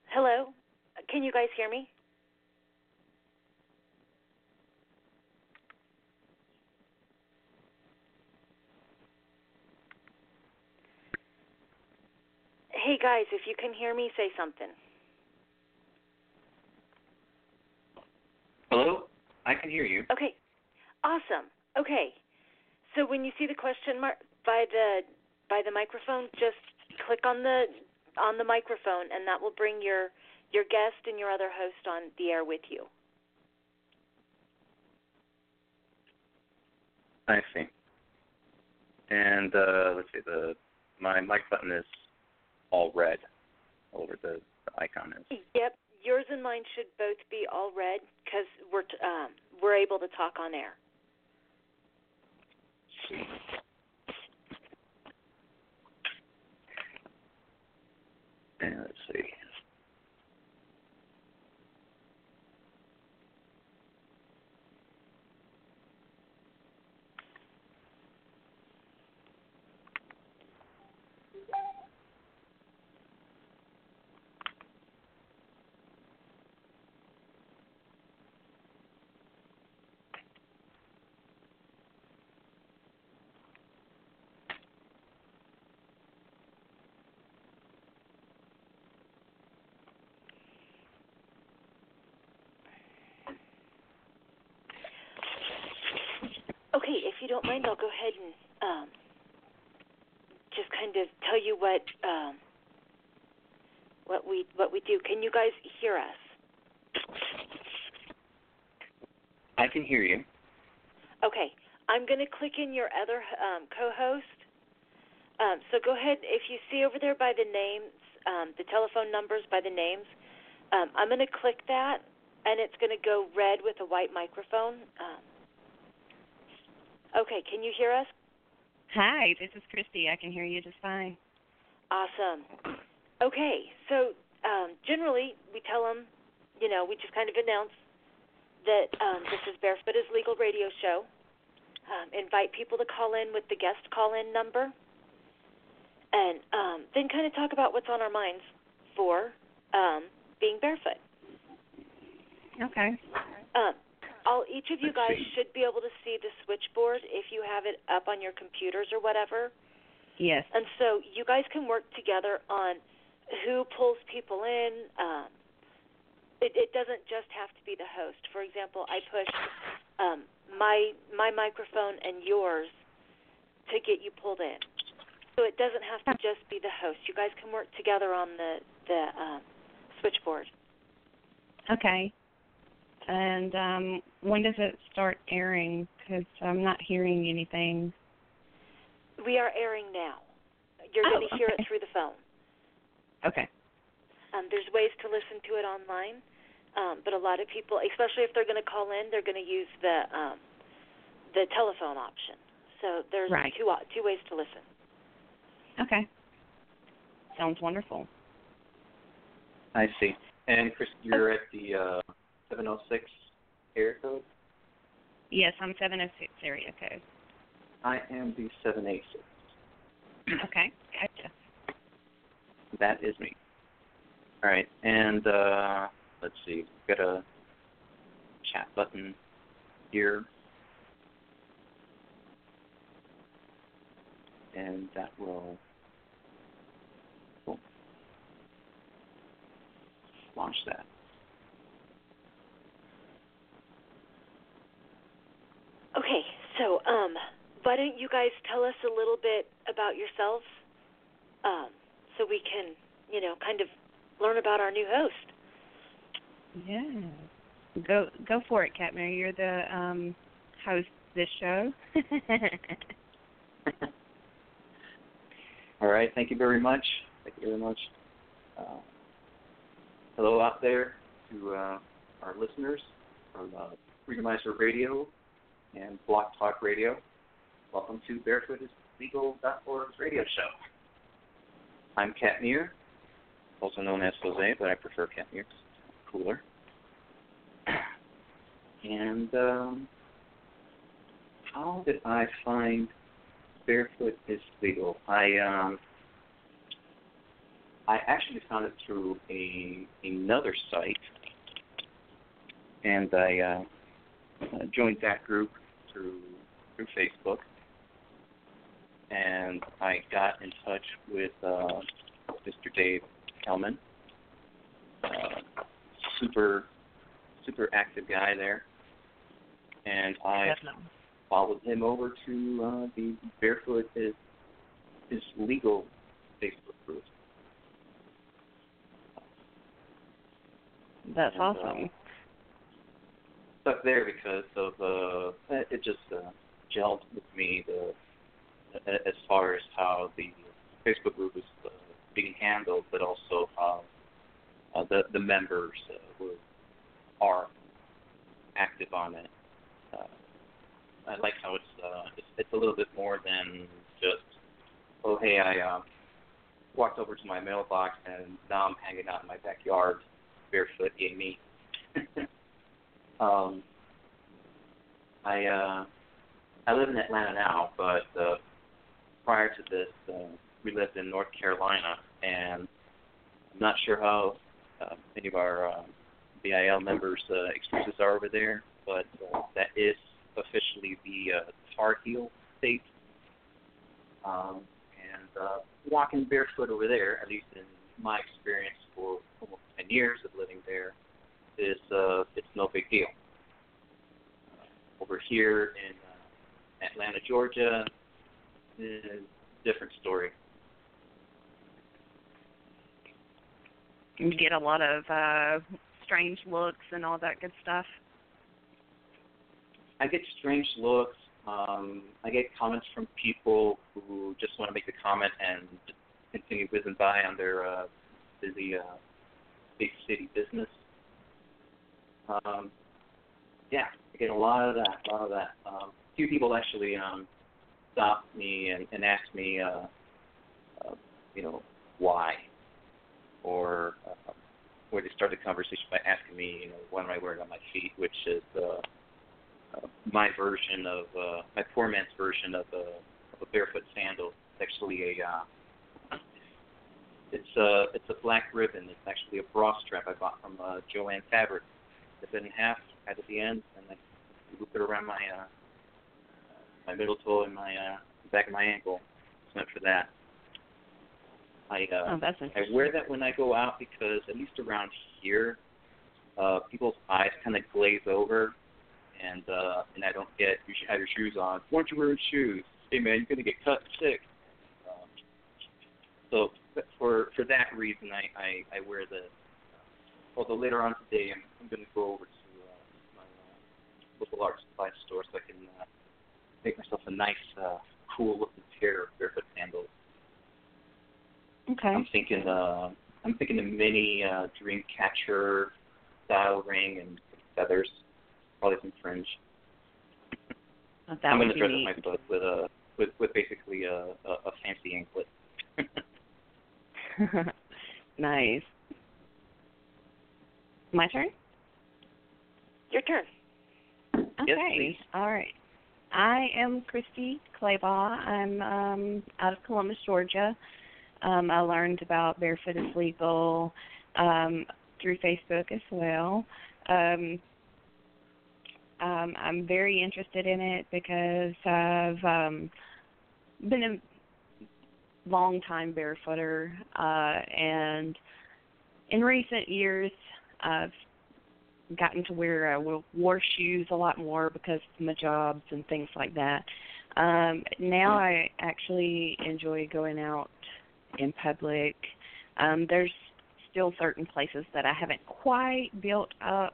Hello? Can you guys hear me? Hey guys, if you can hear me, say something. Hello? I can hear you. Okay. Awesome. Okay. So when you see the question mark by the microphone, just click on the microphone, and that will bring your guest and your other host on the air with you. I see. And let's see, my mic button is all red. All over the icon is. Yep. Yours and mine should both be all red because we're able to talk on air. And let's see. Okay, if you don't mind, I'll go ahead and just kind of tell you what we do. Can you guys hear us? I can hear you. Okay, I'm going to click in your other co-host. So go ahead. If you see over there by the names, the telephone numbers by the names, I'm going to click that, and it's going to go red with a white microphone. Okay, can you hear us? Hi, this is Christy. I can hear you just fine. Awesome. Okay, so generally we tell them, we just kind of announce that this is Barefoot is Legal radio show. Invite people to call in with the guest call-in number, and then kind of talk about what's on our minds for being barefoot. Okay. Each of you guys should be able to see the switchboard if you have it up on your computers or whatever. Yes. And so you guys can work together on who pulls people in. It doesn't just have to be the host. For example, I push my microphone and yours to get you pulled in. So it doesn't have to just be the host. You guys can work together on the switchboard. Okay. And when does it start airing? Because I'm not hearing anything. We are airing now. You're going to hear it through the phone. Okay. There's ways to listen to it online, but a lot of people, especially if they're going to call in, they're going to use the telephone option. So there's two ways to listen. Okay. Sounds wonderful. I see. And Chris, you're at the 706 area code? Yes, I'm 706 area code. I am the 786. Okay, gotcha. That is me. All right, and let's see. We've got a chat button here. And that will launch that. Okay, so why don't you guys tell us a little bit about yourselves, so we can, kind of learn about our new host. Yeah. Go for it, Katmir. You're the host of this show. All right, thank you very much. Hello out there to our listeners from Freedomizer Radio and Blog Talk Radio. Welcome to BarefootIsLegal.org's radio show. I'm Katmir, also known as Jose, but I prefer Katmir. It's cooler. And how did I find Barefoot is Legal? I actually found it through another site, and I joined that group through Facebook, and I got in touch with Mr. Dave Hellman, super active guy there, and I followed him over to the Barefoot is Legal Facebook group. That's awesome. Stuck there because of it just gelled with me as far as how the Facebook group is being handled, but also how the members are active on it. I like how it's a little bit more than just, oh hey, I walked over to my mailbox and now I'm hanging out in my backyard barefoot, yay me. I live in Atlanta now, but prior to this, we lived in North Carolina, and I'm not sure how many of our BIL members' experiences are over there, but that is officially the Tar Heel state. And walking barefoot over there, at least in my experience for almost 10 years of living there, is it's no big deal. Over here in Atlanta, Georgia, different story. You get a lot of strange looks and all that good stuff. I get strange looks. I get comments from people who just want to make a comment and continue whizzing by on their busy big city business. Yeah, I get a lot of that. A few people actually stopped me and asked me, why, or they started the conversation by asking me, what am I wearing on my feet, which is my version of my poor man's version of a barefoot sandal. It's actually it's a black ribbon. It's actually a bra strap I bought from Joanne Fabric. It's in half at the end, and I loop it around my my middle toe and my back of my ankle. It's meant for that. I wear that when I go out because at least around here, people's eyes kind of glaze over, and I don't get, you should have your shoes on. Why aren't you wearing shoes? Hey man, you're gonna get cut sick. So for that reason, I wear this. Although later on today, I'm going to go over to my local art supply store so I can make myself a nice, cool-looking pair of barefoot sandals. Okay. I'm thinking a mini Dreamcatcher style ring and feathers, probably some fringe. I'm going to dress up my foot with basically a fancy anklet. Nice. My turn? Your turn. Okay. Yes, all right. I am Christy Claybaugh. I'm out of Columbus, Georgia. I learned about Barefoot is Legal through Facebook as well. I'm very interested in it because I've been a long-time barefooter, and in recent years I've gotten to where I wore shoes a lot more because of my jobs and things like that. Now I actually enjoy going out in public. There's still certain places that I haven't quite built up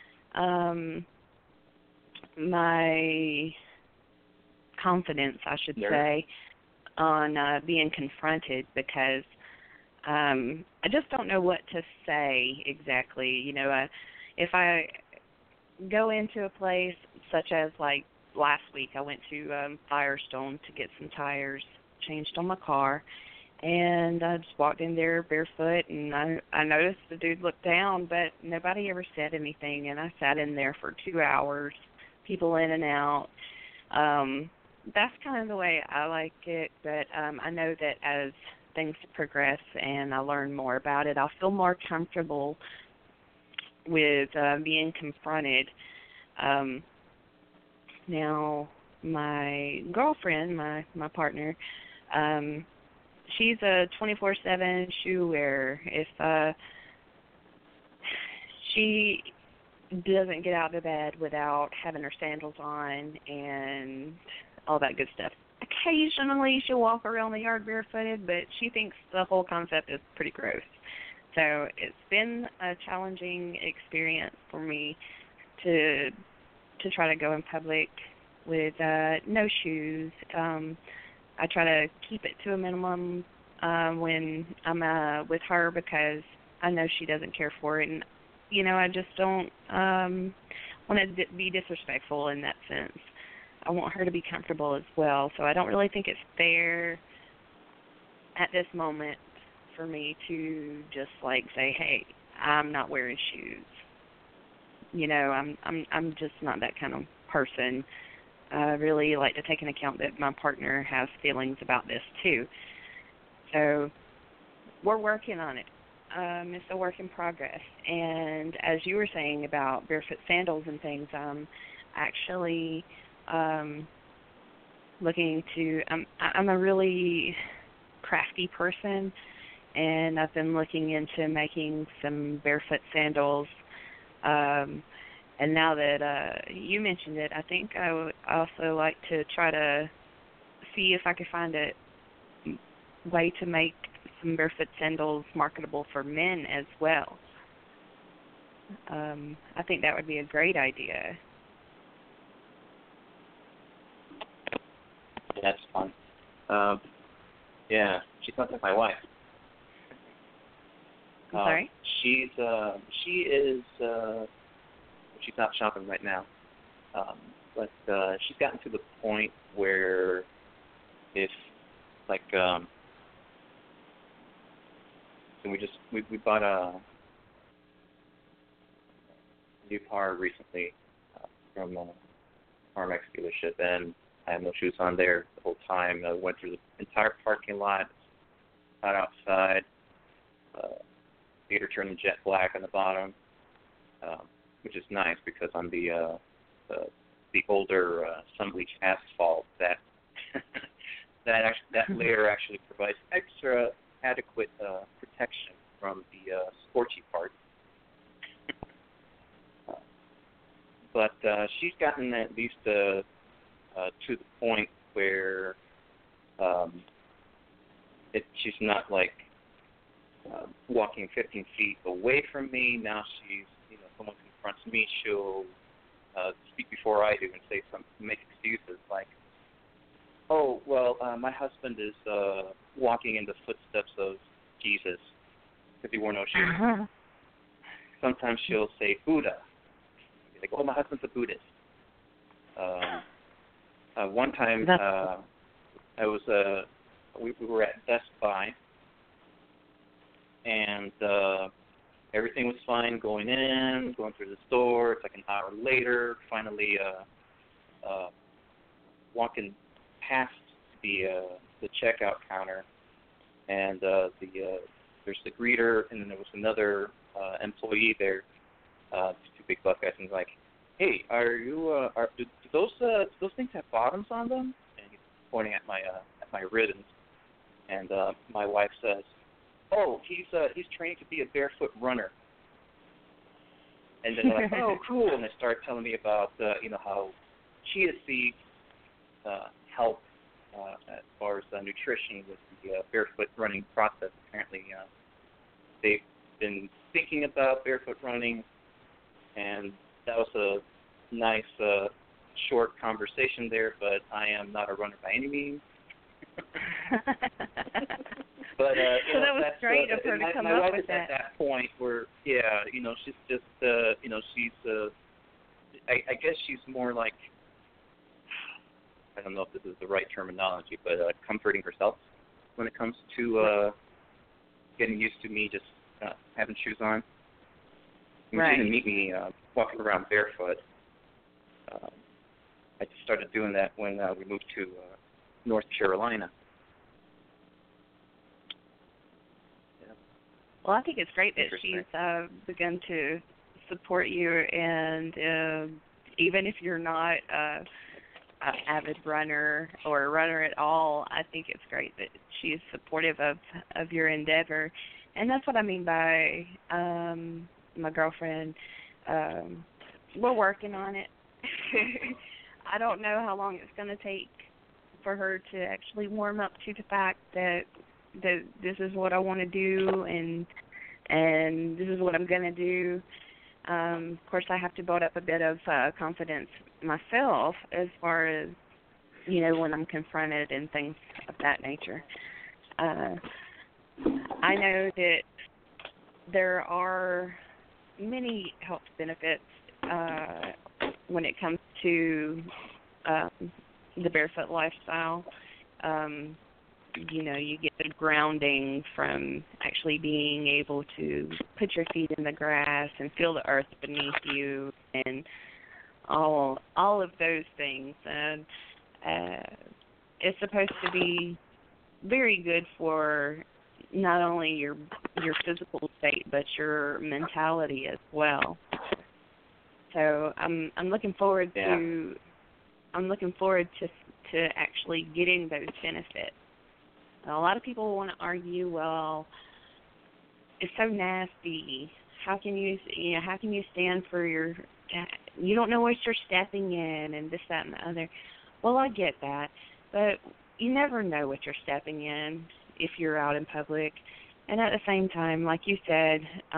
my confidence, I should say, on being confronted, because I just don't know what to say exactly. If I go into a place such as, like, last week, I went to Firestone to get some tires changed on my car, and I just walked in there barefoot, and I noticed the dude looked down, but nobody ever said anything, and I sat in there for 2 hours, people in and out. That's kind of the way I like it, but I know that as things progress and I learn more about it, I'll feel more comfortable with being confronted. Now, my girlfriend, my partner, she's a 24/7 shoe wearer. If she doesn't get out of bed without having her sandals on and all that good stuff. Occasionally she'll walk around the yard barefooted, but she thinks the whole concept is pretty gross. So it's been a challenging experience for me to try to go in public with no shoes. I try to keep it to a minimum when I'm with her because I know she doesn't care for it, and I just don't want to be disrespectful in that sense. I want her to be comfortable as well, so I don't really think it's fair at this moment for me to just say, "Hey, I'm not wearing shoes." I'm just not that kind of person. I really like to take into account that my partner has feelings about this too. So we're working on it. It's a work in progress. And as you were saying about barefoot sandals and things, I'm actually looking to, I'm a really crafty person, and I've been looking into making some barefoot sandals. And now that you mentioned it, I think I would also like to try to see if I could find a way to make some barefoot sandals marketable for men as well. I think that would be a great idea. Yeah, that's fun. Yeah, she's not like my wife. Sorry? She is. She's not shopping right now, but she's gotten to the point where if and we bought a new car recently from a CarMax dealership, and I had no shoes on there the whole time. I went through the entire parking lot, got outside, made her turn the jet black on the bottom, which is nice because on the older sun-bleached asphalt, that that layer actually provides extra adequate protection from the scorchy part. But she's gotten at least to the point where she's not walking 15 feet away from me. Now she's, someone confronts me, she'll speak before I do and make excuses like, "Oh, well, my husband is walking in the footsteps of Jesus because he wore no shoes." Uh-huh. Sometimes she'll say Buddha. Like, "Oh, my husband's a Buddhist." One time, we were at Best Buy, and everything was fine going through the store. It's like an hour later, finally walking past the checkout counter, and there's the greeter, and then there was another employee there, two big buff guys, and he's like, "Hey, do those things have bottoms on them?" And he's pointing at my ribbons, and my wife says, "Oh, he's training to be a barefoot runner." And then they're like, "Oh, cool!" And they start telling me about how chia seeds help as far as nutrition with the barefoot running process. Apparently, they've been thinking about barefoot running, and that was a nice short conversation there. But I am not a runner by any means. But so that was great of her to come up with that. My wife is at that point where, she's just, she's, I guess she's more like, I don't know if this is the right terminology, but comforting herself when it comes to getting used to me just having shoes on. Right. She didn't meet me walking around barefoot. I just started doing that when we moved to North Carolina. Well, I think it's great that she's begun to support you, and even if you're not an avid runner or a runner at all, I think it's great that she's supportive of your endeavor. And that's what I mean by my girlfriend. We're working on it. I don't know how long it's going to take for her to actually warm up to the fact that this is what I want to do and this is what I'm going to do. Of course, I have to build up a bit of confidence myself as far as, when I'm confronted and things of that nature. I know that there are many health benefits when it comes to the barefoot lifestyle. You get the grounding from actually being able to put your feet in the grass and feel the earth beneath you and all of those things. And it's supposed to be very good for not only your physical state but your mentality as well. So I'm looking forward to actually getting those benefits. A lot of people want to argue, well, it's so nasty. How can you stand for you don't know what you're stepping in and this, that, and the other. Well, I get that, but you never know what you're stepping in if you're out in public. And at the same time, like you said,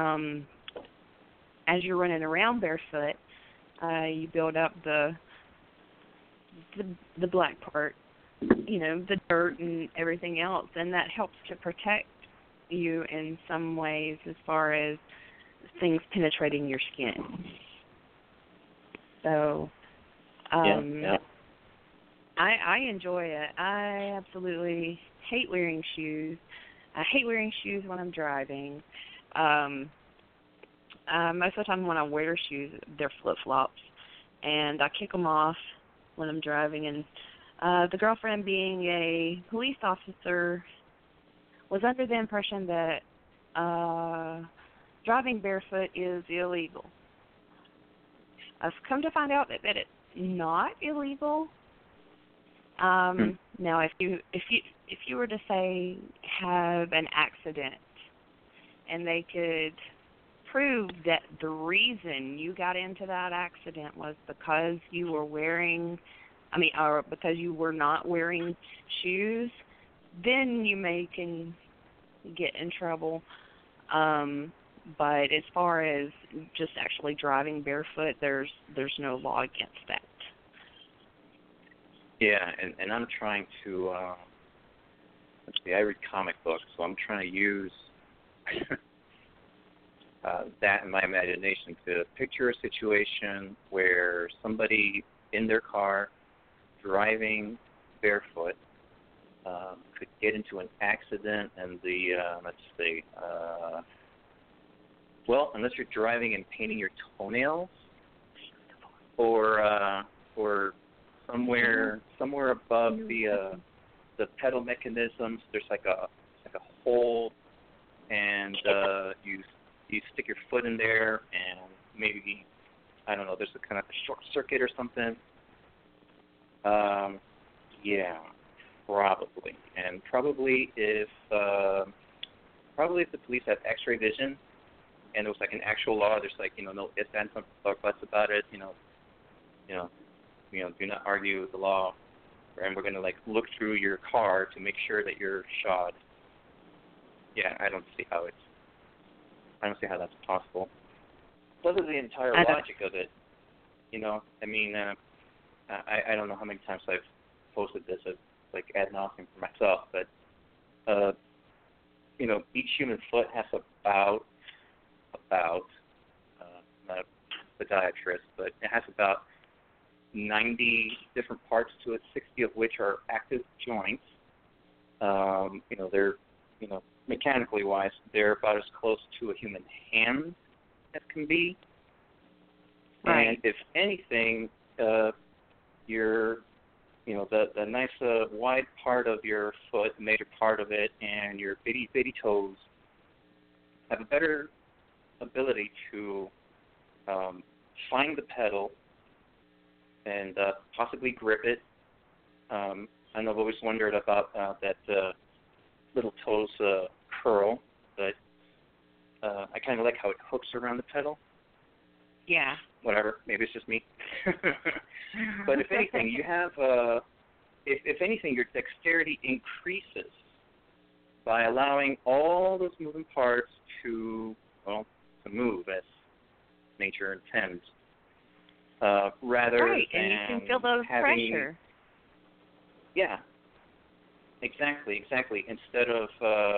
as you're running around barefoot, you build up the black part, the dirt and everything else, and that helps to protect you in some ways as far as things penetrating your skin. So, I enjoy it. I absolutely hate wearing shoes. I hate wearing shoes when I'm driving. Most of the time when I wear shoes, they're flip-flops, and I kick them off when I'm driving. And the girlfriend, being a police officer, was under the impression that driving barefoot is illegal. I've come to find out that it's not illegal. Now, if you were to say have an accident, and they could prove that the reason you got into that accident was because you were or because you were not wearing shoes, then you can get in trouble. But as far as just actually driving barefoot, there's no law against that. Yeah, and I'm trying to, I read comic books, so I'm trying to use that in my imagination to picture a situation where somebody in their car driving barefoot could get into an accident, and unless you're driving and painting your toenails, or somewhere above the pedal mechanisms, there's like a hole, and you stick your foot in there, and maybe, I don't know, there's a kind of a short circuit or something. Yeah, probably. And probably if the police have X-ray vision, and there was like an actual law, there's like, no ifs, ands, or buts about it, do not argue the law, and we're going to like look through your car to make sure that you're shod. Yeah, I don't see how that's possible. Plus, the entire logic of it, I don't know how many times I've posted this as like ad nauseum for myself, but each human foot has about not a podiatrist, but it has about 90 different parts to it, 60 of which are active joints. They're, mechanically wise, they're about as close to a human hand as can be. Right. And if anything, your, the nice wide part of your foot, the major part of it, and your bitty toes, have a better ability to find the pedal and possibly grip it. And I've always wondered about that little toes curl, but I kind of like how it hooks around the pedal. Yeah. Whatever, maybe it's just me. But if anything, you have, if anything, your dexterity increases by allowing all those moving parts to move as nature intends, rather right, than and you can feel the pressure. Yeah, exactly. Instead of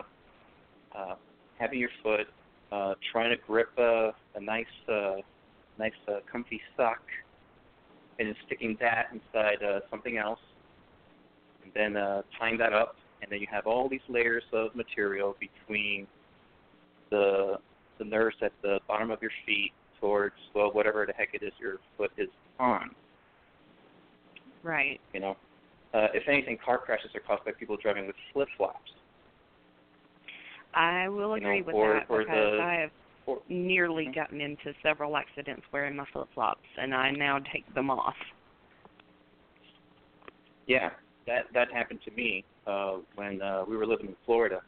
having your foot trying to grip a nice comfy sock and then sticking that inside something else, and then tying that up, and then you have all these layers of material between the nerves at the bottom of your feet towards, well, whatever the heck it is your foot is on. Right. You know, if anything, car crashes are caused by people driving with flip-flops. I will agree with that, because I have nearly gotten into several accidents wearing my flip-flops, and I now take them off. Yeah, that happened to me when we were living in Florida.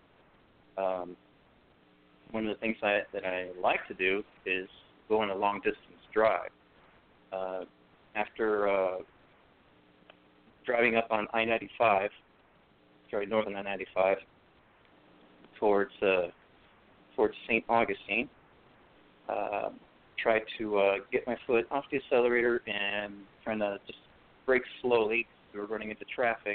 One of the things that I like to do is go on a long-distance drive. After driving up on I-95, northern I-95, towards St. Augustine, tried to get my foot off the accelerator and trying to just brake slowly. We were running into traffic.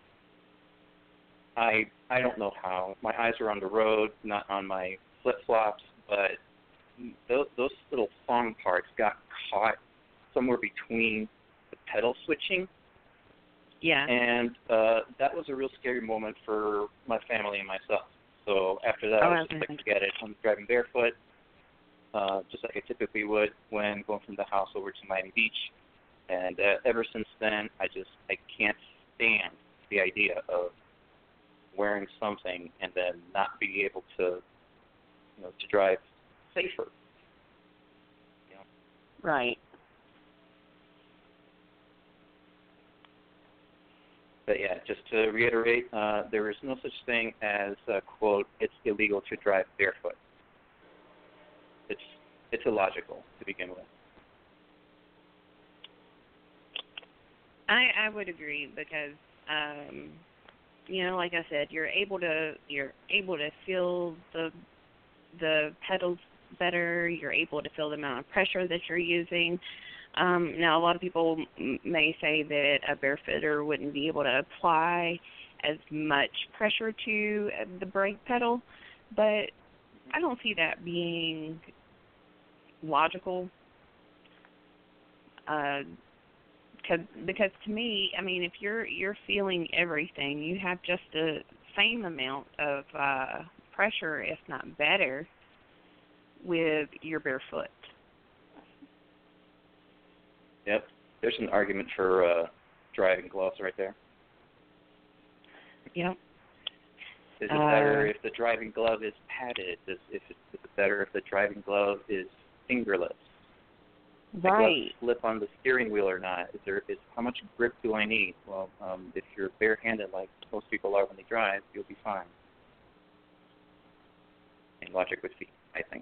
I don't know how. My eyes were on the road, not on my flip-flops, but those little thong parts got caught somewhere between the pedal switching. Yeah. And that was a real scary moment for my family and myself. So after that, I was just like, forget it. I'm driving barefoot, just like I typically would when going from the house over to Miami Beach. And ever since then, I can't stand the idea of wearing something and then not being able to, to drive safer. Right. But yeah, just to reiterate, there is no such thing as, quote, it's illegal to drive barefoot. It's illogical to begin with. I would agree, because like I said, you're able to feel the pedals better. You're able to feel the amount of pressure that you're using. Now, a lot of people may say that a barefooter wouldn't be able to apply as much pressure to the brake pedal, but I don't see that being logical. Because to me, I mean, if you're feeling everything, you have just the same amount of pressure, if not better, with your barefoot. Yep. There's an argument for driving gloves right there. Yep. Is it better if the driving glove is padded? Is it better if the driving glove is fingerless? Right. Slip on the steering wheel or not? How much grip do I need? Well, if you're barehanded like most people are when they drive, you'll be fine. And logic with feet, I think.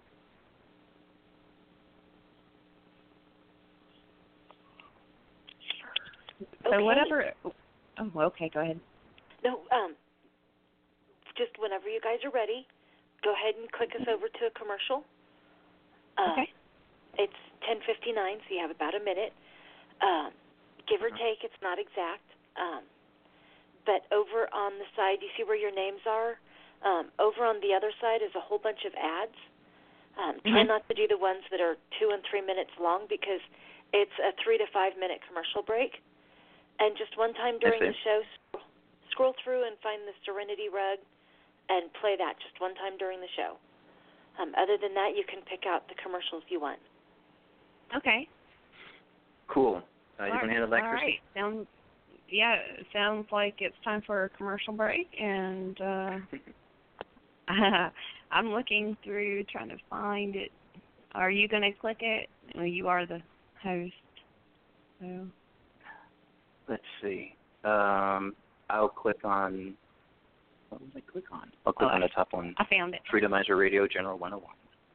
So whatever. Oh, okay. Go ahead. No. Just whenever you guys are ready, go ahead and click us over to a commercial. Okay. It's 10:59, so you have about a minute. Give or take, it's not exact. But over on the side, you see where your names are? Over on the other side is a whole bunch of ads. Try not to do the ones that are 2 and 3 minutes long, because it's a 3 to 5 minute commercial break. And just one time during the show, scroll through and find the Serenity rug and play that just one time during the show. Other than that, you can pick out the commercials you want. Okay. Cool. You can handle that, Christy? All right. Sounds like it's time for a commercial break, and I'm looking through, trying to find it. Are you going to click it? Well, you are the host. So. Let's see. I'll click on. What was I click on? I'll click on the top one. I found it. Freedomizer Radio General 101.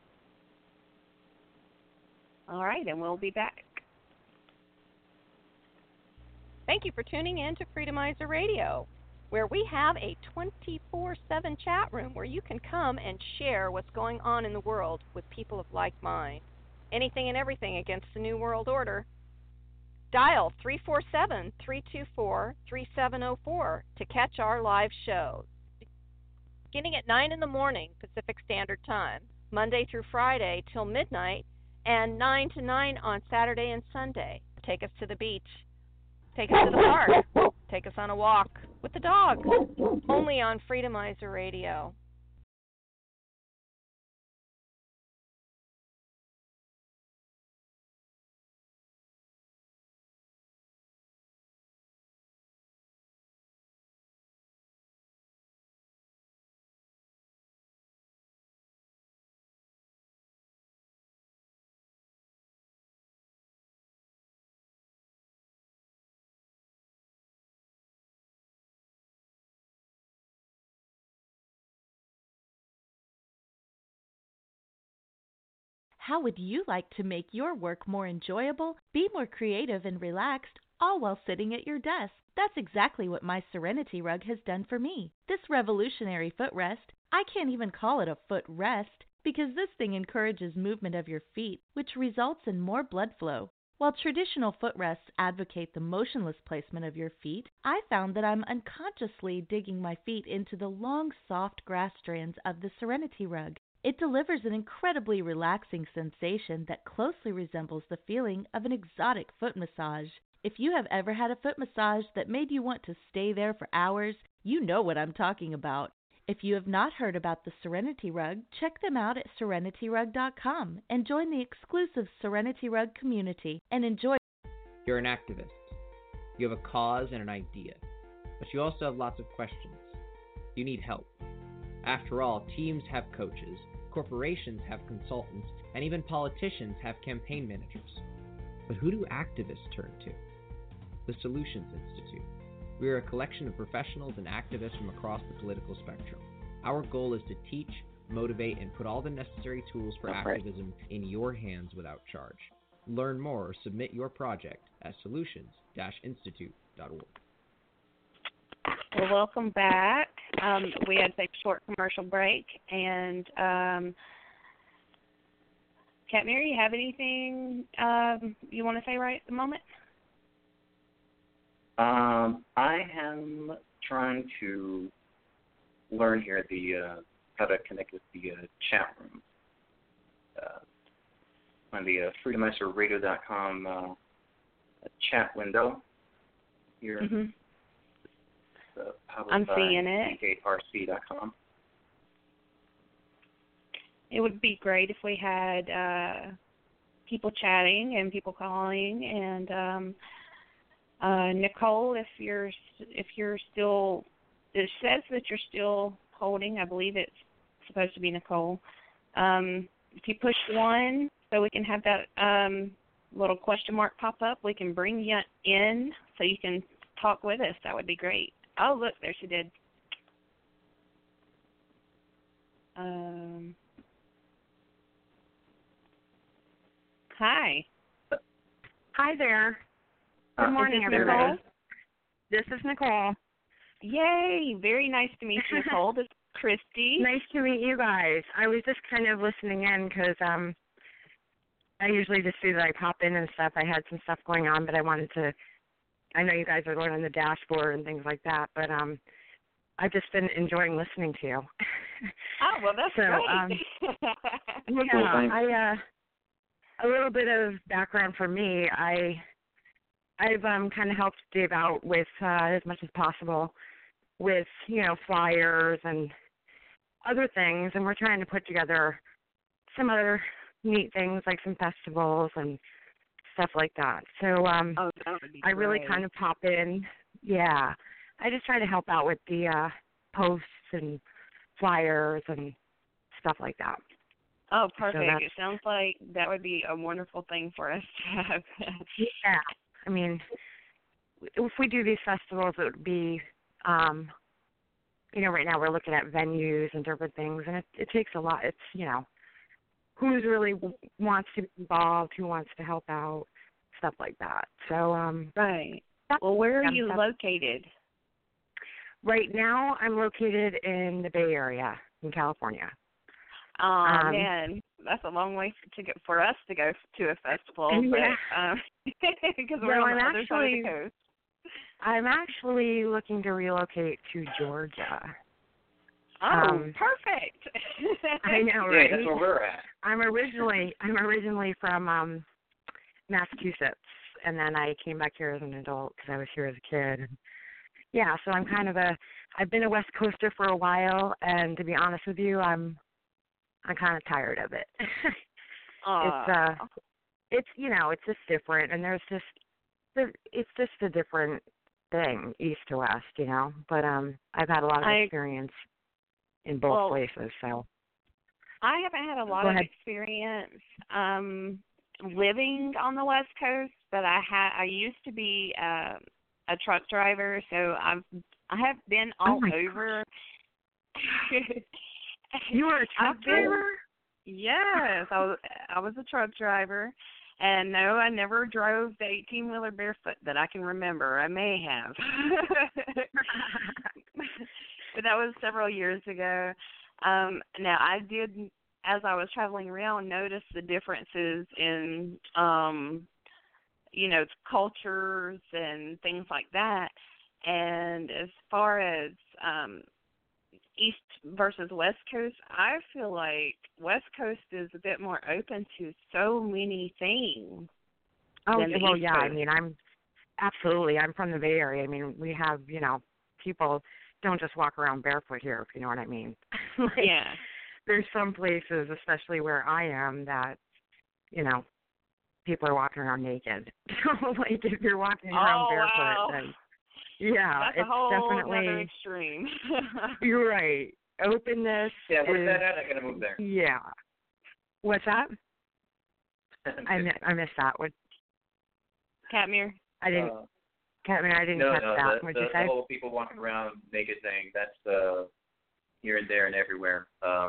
All right, and we'll be back. Thank you for tuning in to Freedomizer Radio, where we have a 24/7 chat room where you can come and share what's going on in the world with people of like mind. Anything and everything against the New World Order. Dial 347-324-3704 to catch our live show. Beginning at 9 in the morning Pacific Standard Time, Monday through Friday till midnight, and 9 to 9 on Saturday and Sunday. Take us to the beach. Take us to the park. Take us on a walk with the dog. Only on Freedomizer Radio. How would you like to make your work more enjoyable, be more creative and relaxed, all while sitting at your desk? That's exactly what my Serenity Rug has done for me. This revolutionary footrest, I can't even call it a footrest because this thing encourages movement of your feet, which results in more blood flow. While traditional footrests advocate the motionless placement of your feet, I found that I'm unconsciously digging my feet into the long, soft grass strands of the Serenity Rug. It delivers an incredibly relaxing sensation that closely resembles the feeling of an exotic foot massage. If you have ever had a foot massage that made you want to stay there for hours, you know what I'm talking about. If you have not heard about the Serenity Rug, check them out at serenityrug.com and join the exclusive Serenity Rug community and enjoy. You're an activist. You have a cause and an idea, but you also have lots of questions. You need help. After all, teams have coaches, corporations have consultants, and even politicians have campaign managers. But who do activists turn to? The Solutions Institute. We are a collection of professionals and activists from across the political spectrum. Our goal is to teach, motivate, and put all the necessary tools for activism in your hands without charge. Learn more or submit your project at solutions-institute.org. Well, welcome back. We had to take a short commercial break. And, Kat Mary, you have anything you want to say right at the moment? I am trying to learn here how to connect with the chat room. On the freedomizerradio.com chat window here. Mm-hmm. I'm seeing it. CKRC.com. It would be great if we had people chatting and people calling. And Nicole, if you're still, it says that you're still holding. I believe it's supposed to be Nicole. If you push 1, so we can have that little question mark pop up, we can bring you in so you can talk with us. That would be great. Oh, look, there she did. Hi. Hi there. Good morning, everybody. This is Nicole. Yay. Very nice to meet you, Nicole. This is Christy. Nice to meet you guys. I was just kind of listening in because I usually just do that. I pop in and stuff. I had some stuff going on, but I know you guys are learning the dashboard and things like that, but I've just been enjoying listening to you. Oh, well, that's great. A little bit of background for me. I've kind of helped Dave out with as much as possible with, flyers and other things, and we're trying to put together some other neat things like some festivals and stuff like that. So that would be I really great. kind of pop in. Yeah. I just try to help out with the posts and flyers and stuff like that. Oh, perfect. So it sounds like that would be a wonderful thing for us to have. Yeah. I mean, if we do these festivals, it would be, right now we're looking at venues and different things, and it takes a lot. It's, who's really wants to be involved, who wants to help out, stuff like that. So, right. Well, where are you located? Right now, I'm located in the Bay Area in California. Oh, man, that's a long way for us to go to a festival, yeah. Because we're on the other side of the coast. I'm actually looking to relocate to Georgia. Oh, perfect. I know, right? Yeah, that's where we're at. I'm originally from Massachusetts, and then I came back here as an adult because I was here as a kid. Yeah, so I'm I've been a West Coaster for a while, and to be honest with you, I'm kind of tired of it. It's it's just different, and it's just a different thing, east to west, But I've had a lot of experience in both places, so. I haven't had a lot of experience living on the West Coast, but I used to be a truck driver, so I have been all over. You were a truck driver? Yes, I was a truck driver, and no, I never drove the 18-wheeler barefoot that I can remember. I may have, but that was several years ago. Now I did, as I was traveling around, notice the differences in cultures and things like that. And as far as East versus West Coast, I feel like West Coast is a bit more open to so many things. Oh, well, yeah. Coast. I mean, I'm from the Bay Area. I mean, we have, people don't just walk around barefoot here, if you know what I mean. Yeah. There's some places, especially where I am, that, people are walking around naked. Like, if you're walking around barefoot, then, yeah, that's it's a whole definitely other extreme. You're right. Openness. Yeah, where's that at? I gotta move there. Yeah. What's that? I missed that. What? Catmere? Catmere, I didn't catch that. What'd you say? The whole people walking around naked thing, that's here and there and everywhere.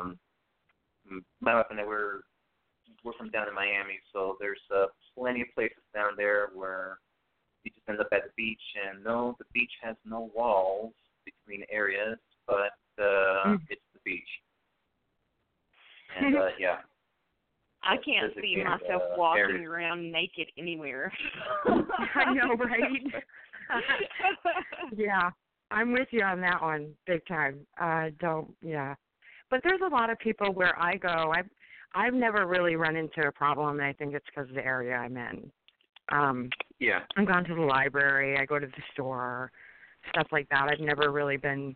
My wife and I we're from down in Miami, so there's plenty of places down there where you just end up at the beach, and no, the beach has no walls between areas, but it's the beach. And, yeah. I can't see myself walking around naked anywhere. I know, right? Yeah, I'm with you on that one, big time. Yeah. But there's a lot of people where I go, I've never really run into a problem, and I think it's because of the area I'm in. Yeah. I've gone to the library, I go to the store, stuff like that. I've never really been,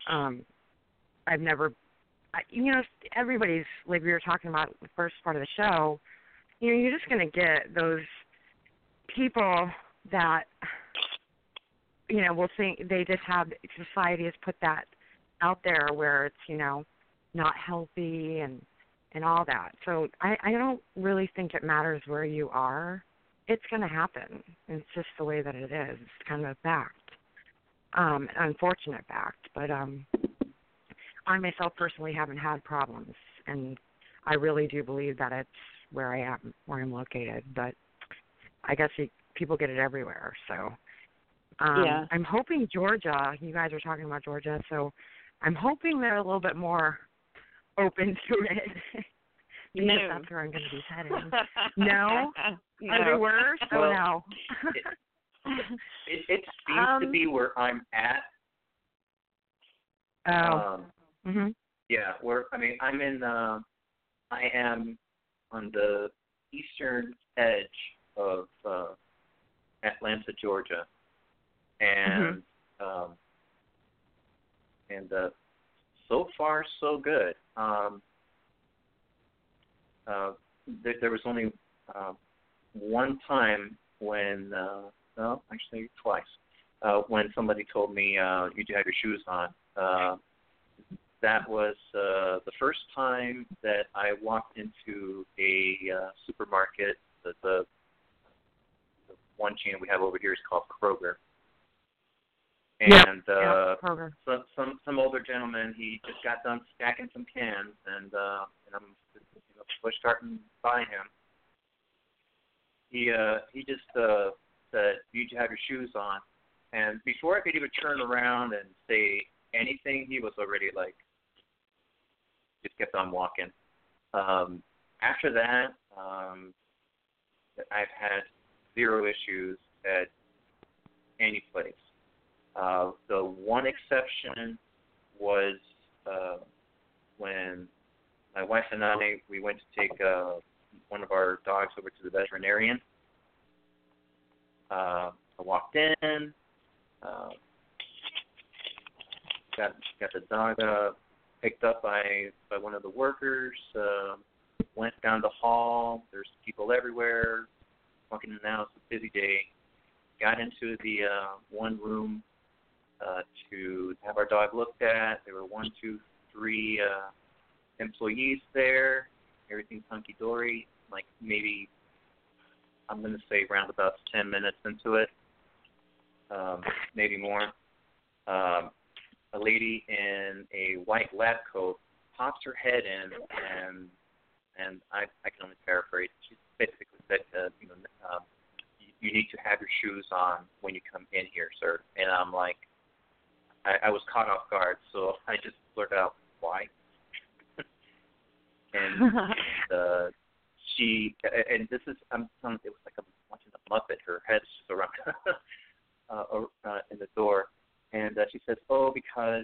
everybody's, like we were talking about the first part of the show, you're just going to get those people that, will think they just have, society has put that out there where it's, not healthy and all that. So I don't really think it matters where you are. It's going to happen. It's just the way that it is. It's kind of a fact, an unfortunate fact. But I myself personally haven't had problems, and I really do believe that it's where I am, where I'm located. But I guess people get it everywhere. So yeah. I'm hoping Georgia, you guys are talking about Georgia, so I'm hoping they're a little bit more open to it. No. That's where I'm going to be heading. No? No. Are they worse? Well, Oh, no. it seems to be where I'm at. Yeah, I'm in. I am on the eastern edge of Atlanta, Georgia, and so far so good. There was only one time when, actually twice, when somebody told me you do have your shoes on. that was the first time that I walked into a supermarket. The one chain we have over here is called Kroger. And Kroger. Some older gentleman, he just got done stacking some cans, and I'm push starting by him. He just said, "You need to have your shoes on." And before I could even turn around and say anything, he was already like, just kept on walking. After that, I've had zero issues at any place. The one exception was when my wife and I, we went to take one of our dogs over to the veterinarian. I walked in, got the dog picked up by one of the workers, went down the hall. There's people everywhere, walking in and out. It's a busy day. Got into the one room to have our dog looked at. There were 1, 2, 3 employees there. Everything's hunky-dory. Like maybe, I'm going to say around about 10 minutes into it, maybe more. A lady in a white lab coat pops her head in, and I can only paraphrase. She basically said, you need to have your shoes on when you come in here, sir. And I'm like, I was caught off guard, so I just blurted out, why? and she, and this is, it was like I'm watching a Muppet. Her head's just around in the door. And she says, because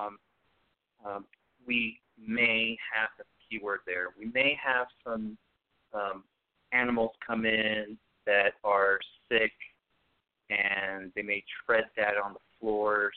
we may have, the keyword there, we may have some animals come in that are sick, and they may tread that on the floors.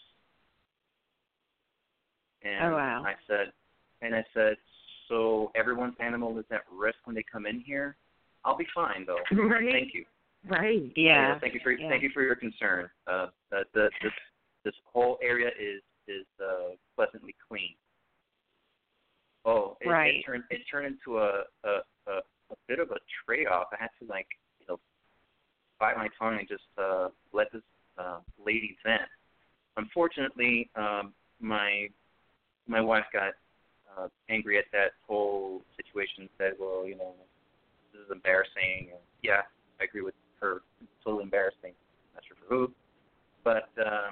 And oh, wow. I said, so everyone's animal is at risk when they come in here? I'll be fine, though. Right. Thank you. Right. Yeah. Thank you for your concern. This whole area is pleasantly clean. Oh, right. It turned into a bit of a trade-off. I had to bite my tongue and just let this lady vent. Unfortunately, my wife got angry at that whole situation and said, well, this is embarrassing. And yeah, I agree with her. It's totally embarrassing. Not sure for who. But,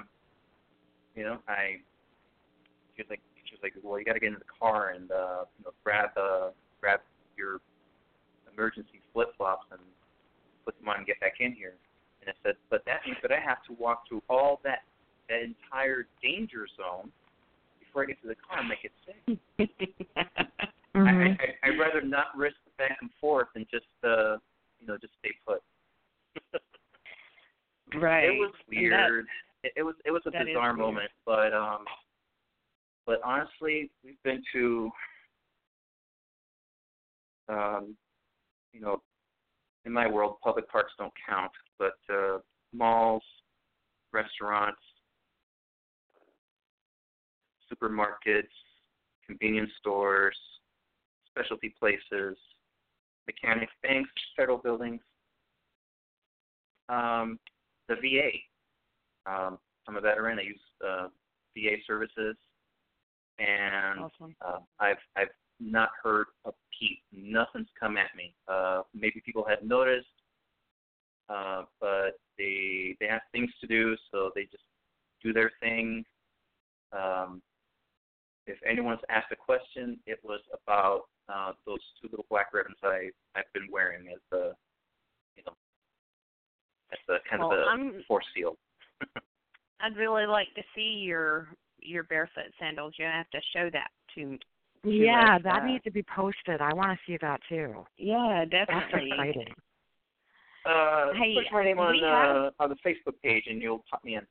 she was like, well, you got to get in the car and, grab your emergency flip-flops and put them on and get back in here. And I said, but that means that I have to walk through all that entire danger zone before I get to the car and make it safe. Mm-hmm. I'd rather not risk the back and forth and just stay put. Right. It was weird. It was a bizarre moment, but honestly, we've been to in my world, public parks don't count, but malls, restaurants, supermarkets, convenience stores, specialty places, mechanics, banks, federal buildings, the VA. I'm a veteran. I use VA services, and awesome. I've not heard a peep. Nothing's come at me. Maybe people had noticed, but they have things to do, so they just do their thing. If anyone's asked a question, it was about those 2 little black ribbons I've been wearing as the kind of the force seal. I'd really like to see your barefoot sandals. You have to show that to Yeah, us, that needs to be posted. I want to see that too. Yeah, That's definitely. exciting. Hey, push my name on the Facebook page, and you'll pop me in.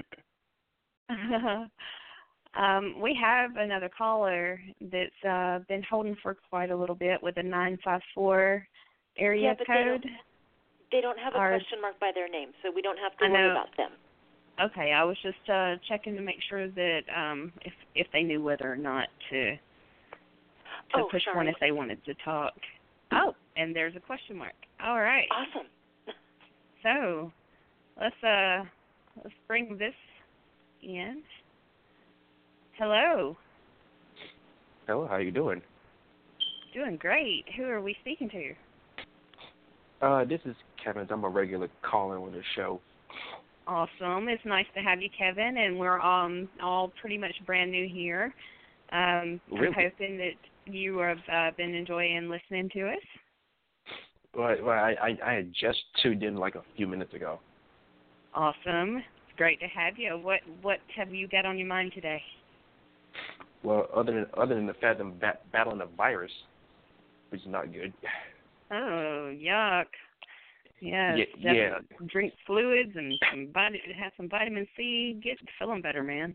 We have another caller that's been holding for quite a little bit with a 954 area but code. They don't have a question mark by their name, so we don't have to worry about them. Okay, I was just checking to make sure that if they knew whether or not to push one if they wanted to talk. Oh, and there's a question mark. All right. Awesome. So, let's bring this in. Hello. Hello, how you doing? Doing great. Who are we speaking to? This is Kevin. I'm a regular caller on the show. Awesome. It's nice to have you, Kevin, and we're all pretty much brand new here. Really? I'm hoping that you have been enjoying listening to us. Well, I had just tuned in like a few minutes ago. Awesome. It's great to have you. What have you got on your mind today? Well, other than the fact that I'm battling a virus, which is not good. Oh, yuck. Yes, yeah. Drink fluids and have some vitamin C. Get feeling better, man.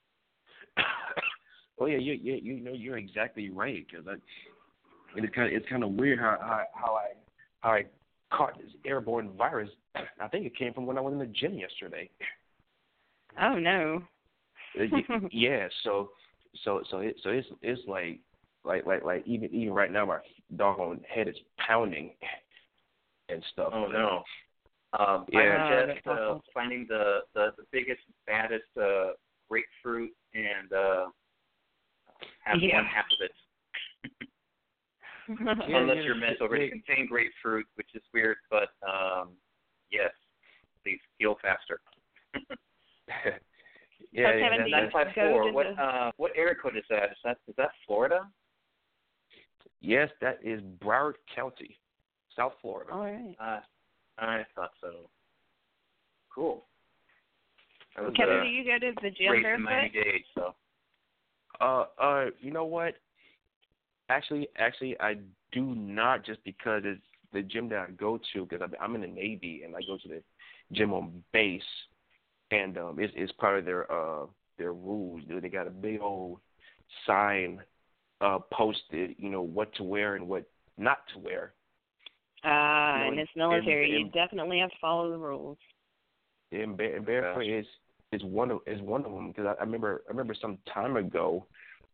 Oh yeah, you know you're exactly right, because it's kind of weird how I caught this airborne virus. I think it came from when I was in the gym yesterday. Oh no. Yeah, so it's like even right now my doggone head is pounding and stuff. Oh no. Yeah. I suggest finding the biggest, baddest grapefruit and have one half of it. Unless you're meant already to contain grapefruit, which is weird, but yes, please heal faster. Yeah, Kevin, 954. What area code is that? Is that Florida? Yes, that is Broward County, South Florida. All right. I thought so. Cool. Kevin, do you go to the gym barefoot? In Miami-Dade, so. You know what? Actually, I do not, just because it's the gym that I go to, because I'm in the Navy and I go to the gym on base, and it's part of their rules. They got a big old sign posted, what to wear and what not to wear. And it's military. You definitely have to follow the rules. And barefoot is one of them, because I remember some time ago,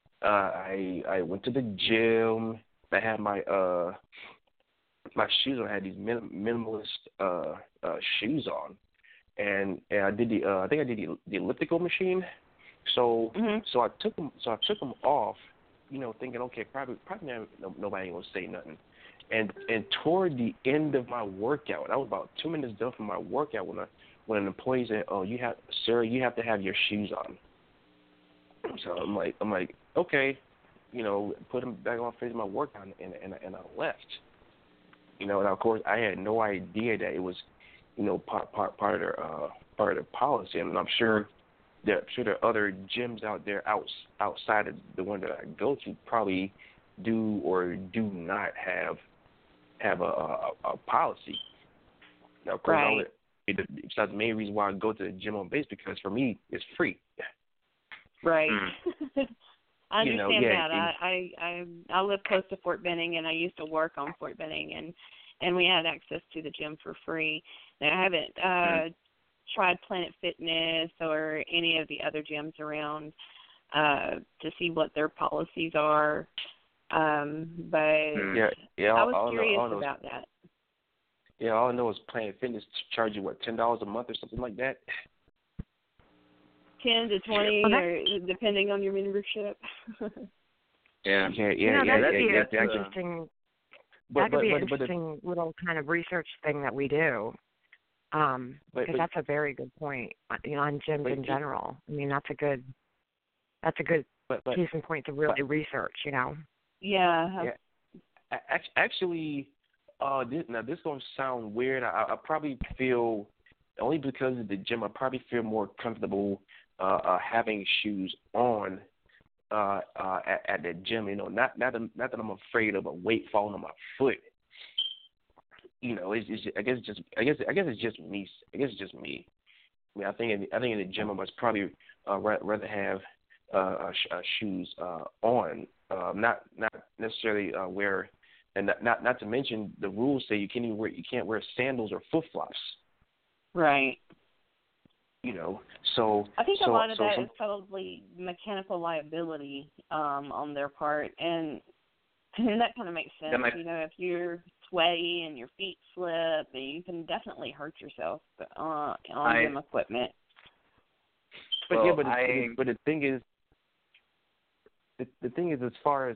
I went to the gym. I had my shoes on. I had these minimalist shoes on, and I did I think I did the elliptical machine. So I took them off, thinking, okay, probably nobody ain't gonna say nothing. And toward the end of my workout, I was about 2 minutes done from my workout when an employee said, "Oh, sir, you have to have your shoes on." So I'm like, okay, put them back on, finish my workout, and I left. And of course I had no idea that it was, part of their policy, and I'm sure there are other gyms out there outside of the one that I go to probably do or do not have a policy. Now, of course, right. That's the main reason why I go to the gym on base, because for me it's free. Right. I understand that. I live close to Fort Benning, and I used to work on Fort Benning, and we had access to the gym for free. Now, I haven't tried Planet Fitness or any of the other gyms around to see what their policies are, but I was curious about that. Yeah, all I know is Planet Fitness charge you $10 a month or something like that. 10 to 20, or depending on your membership. Yeah. That'd be interesting. That could be an interesting little kind of research thing that we do. Because that's a very good point. On gyms in general. I mean, that's a good case in point to really research. Yeah. Actually, this gonna sound weird. I probably feel, only because of the gym, I probably feel more comfortable having shoes on at the gym. Not that I'm afraid of a weight falling on my foot. I guess it's just me. I mean, I think in the gym I must probably rather have shoes on, not necessarily wear. And not to mention, the rules say you can't wear sandals or flip flops. Right. So I think a lot of that some, is probably mechanical liability on their part, and that kind of makes sense. If you're sweaty and your feet slip, you can definitely hurt yourself on gym equipment. But but the thing is, as far as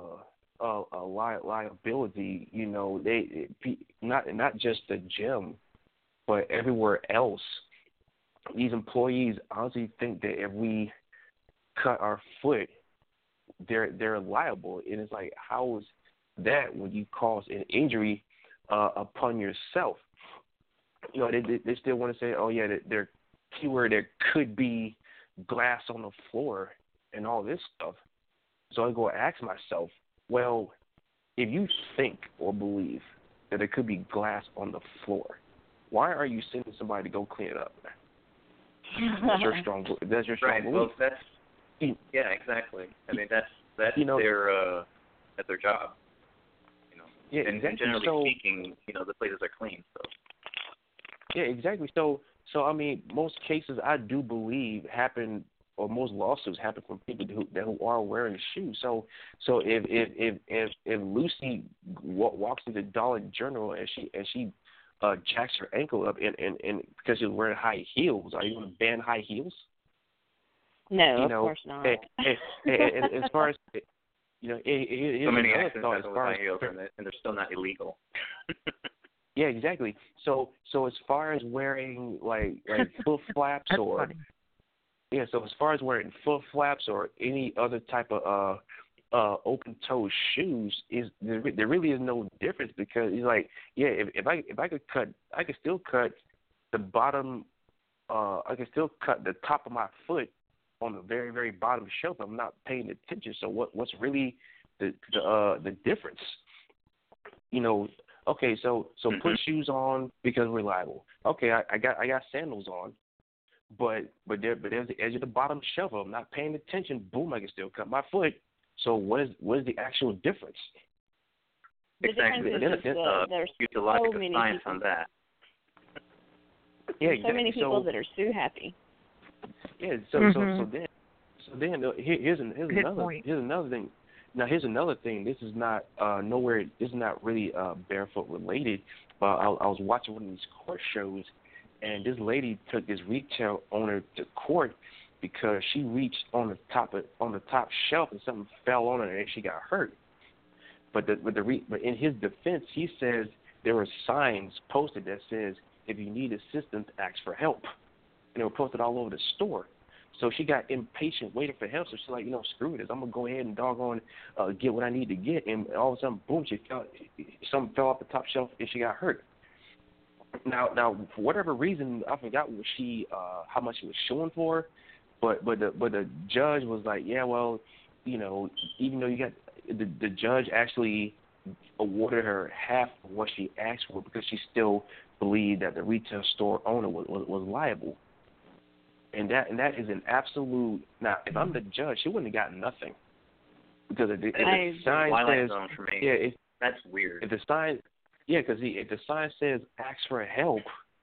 liability, they not just the gym, but everywhere else. These employees honestly think that if we cut our foot, they're liable, and it's like, how is that when you cause an injury upon yourself? They still want to say, oh yeah, there could be glass on the floor and all this stuff. So I go ask myself, well, if you think or believe that there could be glass on the floor, why are you sending somebody to go clean it up? That's your strong belief. Well, exactly. I mean, that's their job. Yeah, and exactly. generally speaking, the places are clean. So. Yeah, exactly. So I mean, most cases I do believe happen, or most lawsuits happen from people who are wearing shoes. So if Lucy walks into Dollar General and she jacks her ankle up and because she's wearing high heels, are you going to ban high heels? No, of course not. And as far as so many accidents happen with high heels, and they're still not illegal. Yeah, exactly. So as far as wearing like foot flaps or funny. Yeah, so as far as wearing foot flaps or any other type of open toe shoes, there really is no difference, because it's like, yeah, if I could cut, I could still cut the bottom, I could still cut the top of my foot on the very, very bottom shelf. I'm not paying attention. So what's really the difference? Okay, so put shoes on because we're liable. Okay, I got sandals on. But there's the edge of the bottom shelf. I'm not paying attention. Boom! I can still cut my foot. So what is the actual difference? Exactly. There's a lot so of many science people on that. Yeah, exactly. So many people that are sue happy. Yeah. So then here's another thing. Now here's another thing. This is not nowhere. This is not really barefoot related. But I was watching one of these court shows. And this lady took this retail owner to court because she reached on the top shelf and something fell on her and she got hurt. But in his defense, he says there were signs posted that says, if you need assistance, ask for help. And they were posted all over the store. So she got impatient, waiting for help. So she's like, screw this. I'm gonna go ahead and doggone get what I need to get. And all of a sudden, boom, something fell off the top shelf and she got hurt. Now, for whatever reason, I forgot what how much she was suing for, but the judge was like, yeah, well, even though you got the judge actually awarded her half of what she asked for because she still believed that the retail store owner was liable, and that is an absolute. Now, if I'm the judge, she wouldn't have gotten nothing because if the sign says, that's weird. If the sign. Yeah, because if the sign says "ask for help,"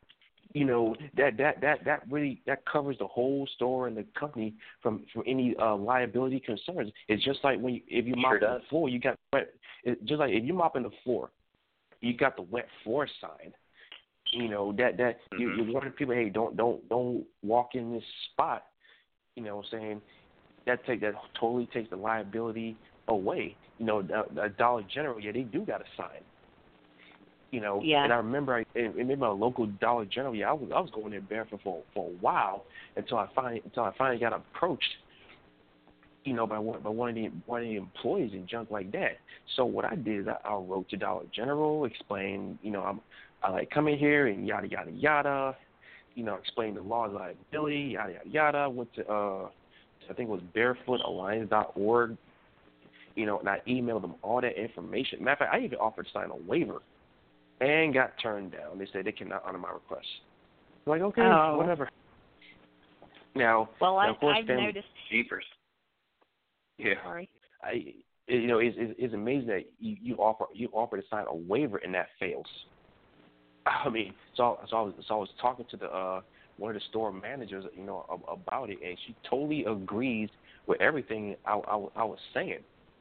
that really covers the whole store and the company from any liability concerns. It's just like if you mop the floor, you got wet. Just like if you mopping the floor, you got the wet floor sign. That you warning people, hey, don't walk in this spot. Saying that totally takes the liability away. Dollar General, yeah, they do got a sign. Yeah. And I remember in my local Dollar General, I was going there barefoot for a while until I finally got approached, by one of the employees and junk like that. So what I did is I wrote to Dollar General, explained, I like come in here and yada yada yada, explained the law of liability, yada yada yada. Went to I think it was barefootalliance.org, and I emailed them all that information. Matter of fact, I even offered to sign a waiver. And got turned down. They said they cannot honor my request. I'm like, okay, whatever. Now, of course, I've noticed. Jeepers. Yeah. Sorry. It's amazing that you offer to sign a waiver and that fails. I mean, so I was talking to the one of the store managers, about it, and she totally agrees with everything I was saying.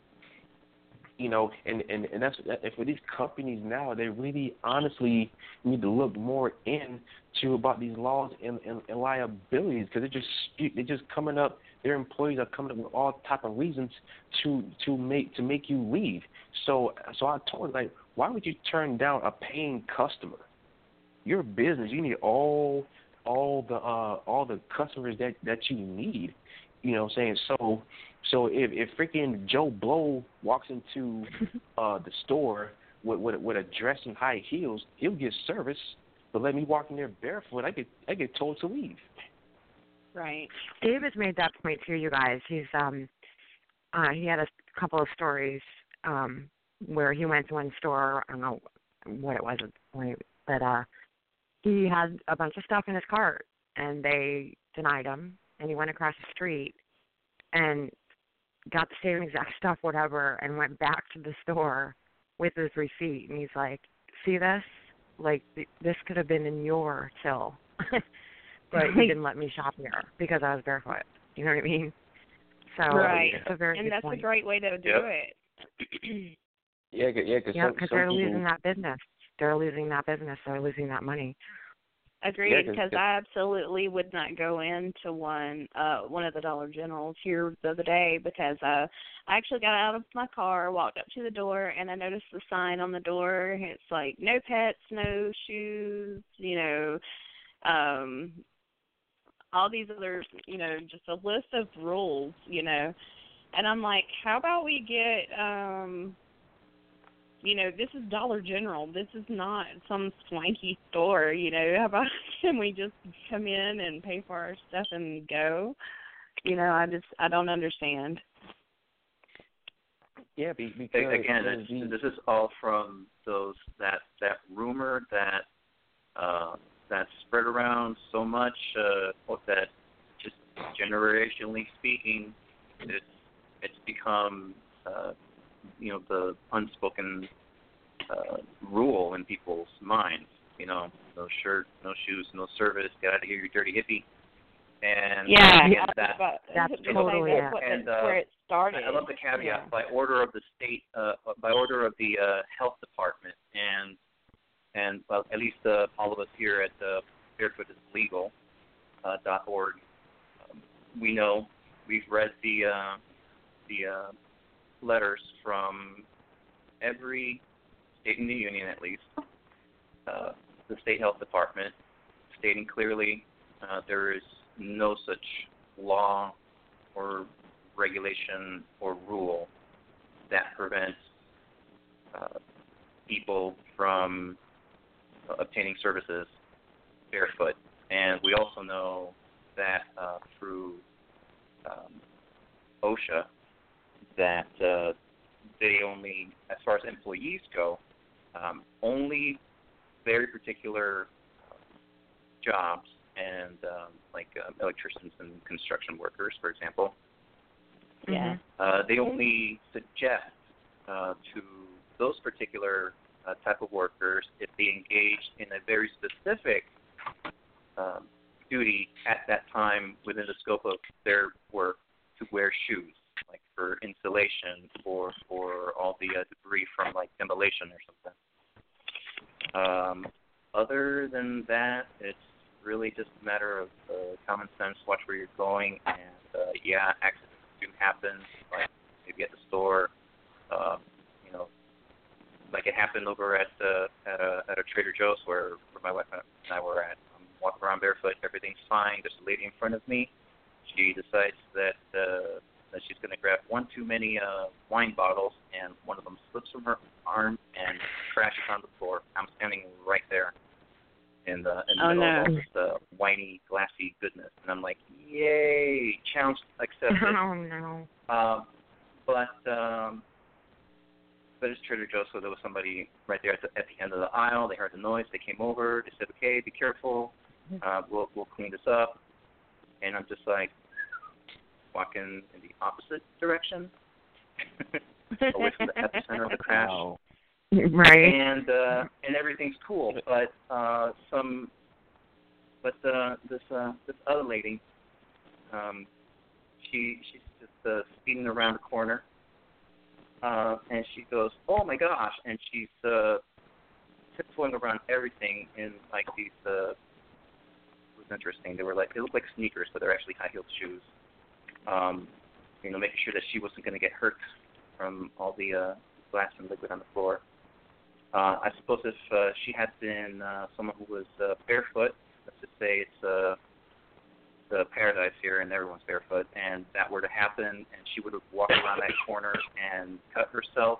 And that's for these companies now, they really honestly need to look more into about these laws and liabilities, because they're just coming up. Their employees are coming up with all type of reasons to make you leave. So I told her, why would you turn down a paying customer? Your business, you need all the customers that you need. You know what I'm saying? So if freaking Joe Blow walks into the store with a dress and high heels, he'll get service. But let me walk in there barefoot, I get told to leave. Right. Dave has made that point too, you guys. He's he had a couple of stories where he went to one store. I don't know what it was at the point, but he had a bunch of stuff in his cart, and they denied him. And he went across the street and got the same exact stuff, whatever, and went back to the store with his receipt. And he's like, see this? This could have been in your till. But you didn't let me shop here because I was barefoot. You know what I mean? So right. It's a very and good that's point. a great way to do it. Because they're losing that business. They're losing that business. They're losing that money. Agreed, because I absolutely would not go into one of the Dollar Generals here the other day, because I actually got out of my car, walked up to the door, and I noticed the sign on the door. It's like, no pets, no shoes, all these others, just a list of rules, And I'm like, how about we get, this is Dollar General. This is not some swanky store, How about, can we just come in and pay for our stuff and go? I don't understand. Yeah, because again, this is all from that rumor that spread around so much, that just generationally speaking, it's become the unspoken rule in people's minds. No shirt, no shoes, no service. Get out of here, you dirty hippie. And that's totally it. And where it started. I love the caveat, by order of the state, by order of the health department, and well, at least all of us here at barefootislegal.org, we know, we've read the letters from every state in the union, at least, the state health department, stating clearly there is no such law or regulation or rule that prevents people from obtaining services barefoot. And we also know that through OSHA, that they only, as far as employees go, only very particular jobs, and like electricians and construction workers, for example, they only suggest to those particular type of workers, if they engage in a very specific duty at that time within the scope of their work, to wear shoes, like for insulation or for all the debris from like demolition or something. Other than that, it's really just a matter of common sense. Watch where you're going, and accidents do happen. Like maybe at the store, like it happened over at a Trader Joe's where my wife and I were at. I'm walking around barefoot, everything's fine. There's a lady in front of me. She decides that she's going to grab one too many wine bottles, and one of them slips from her arm and crashes on the floor. I'm standing right there in the middle of all this whiny, glassy goodness, and I'm like, yay, challenge accepted. Oh no. But it's Trader Joe's, so there was somebody right there at the end of the aisle. They heard the noise. They came over. They said, okay, be careful. We'll clean this up. And I'm just like walking in the opposite direction, away from the epicenter of the crash. Wow. Right. And everything's cool. But some But this other lady, she's just speeding around the corner, and she goes, "Oh my gosh!" And she's tiptoeing around everything in like these. It was interesting. They looked like sneakers, but they're actually high-heeled shoes. Making sure that she wasn't going to get hurt from all the glass and liquid on the floor. I suppose if she had been someone who was barefoot, let's just say it's the paradise here and everyone's barefoot, and that were to happen and she would have walked around that corner and cut herself,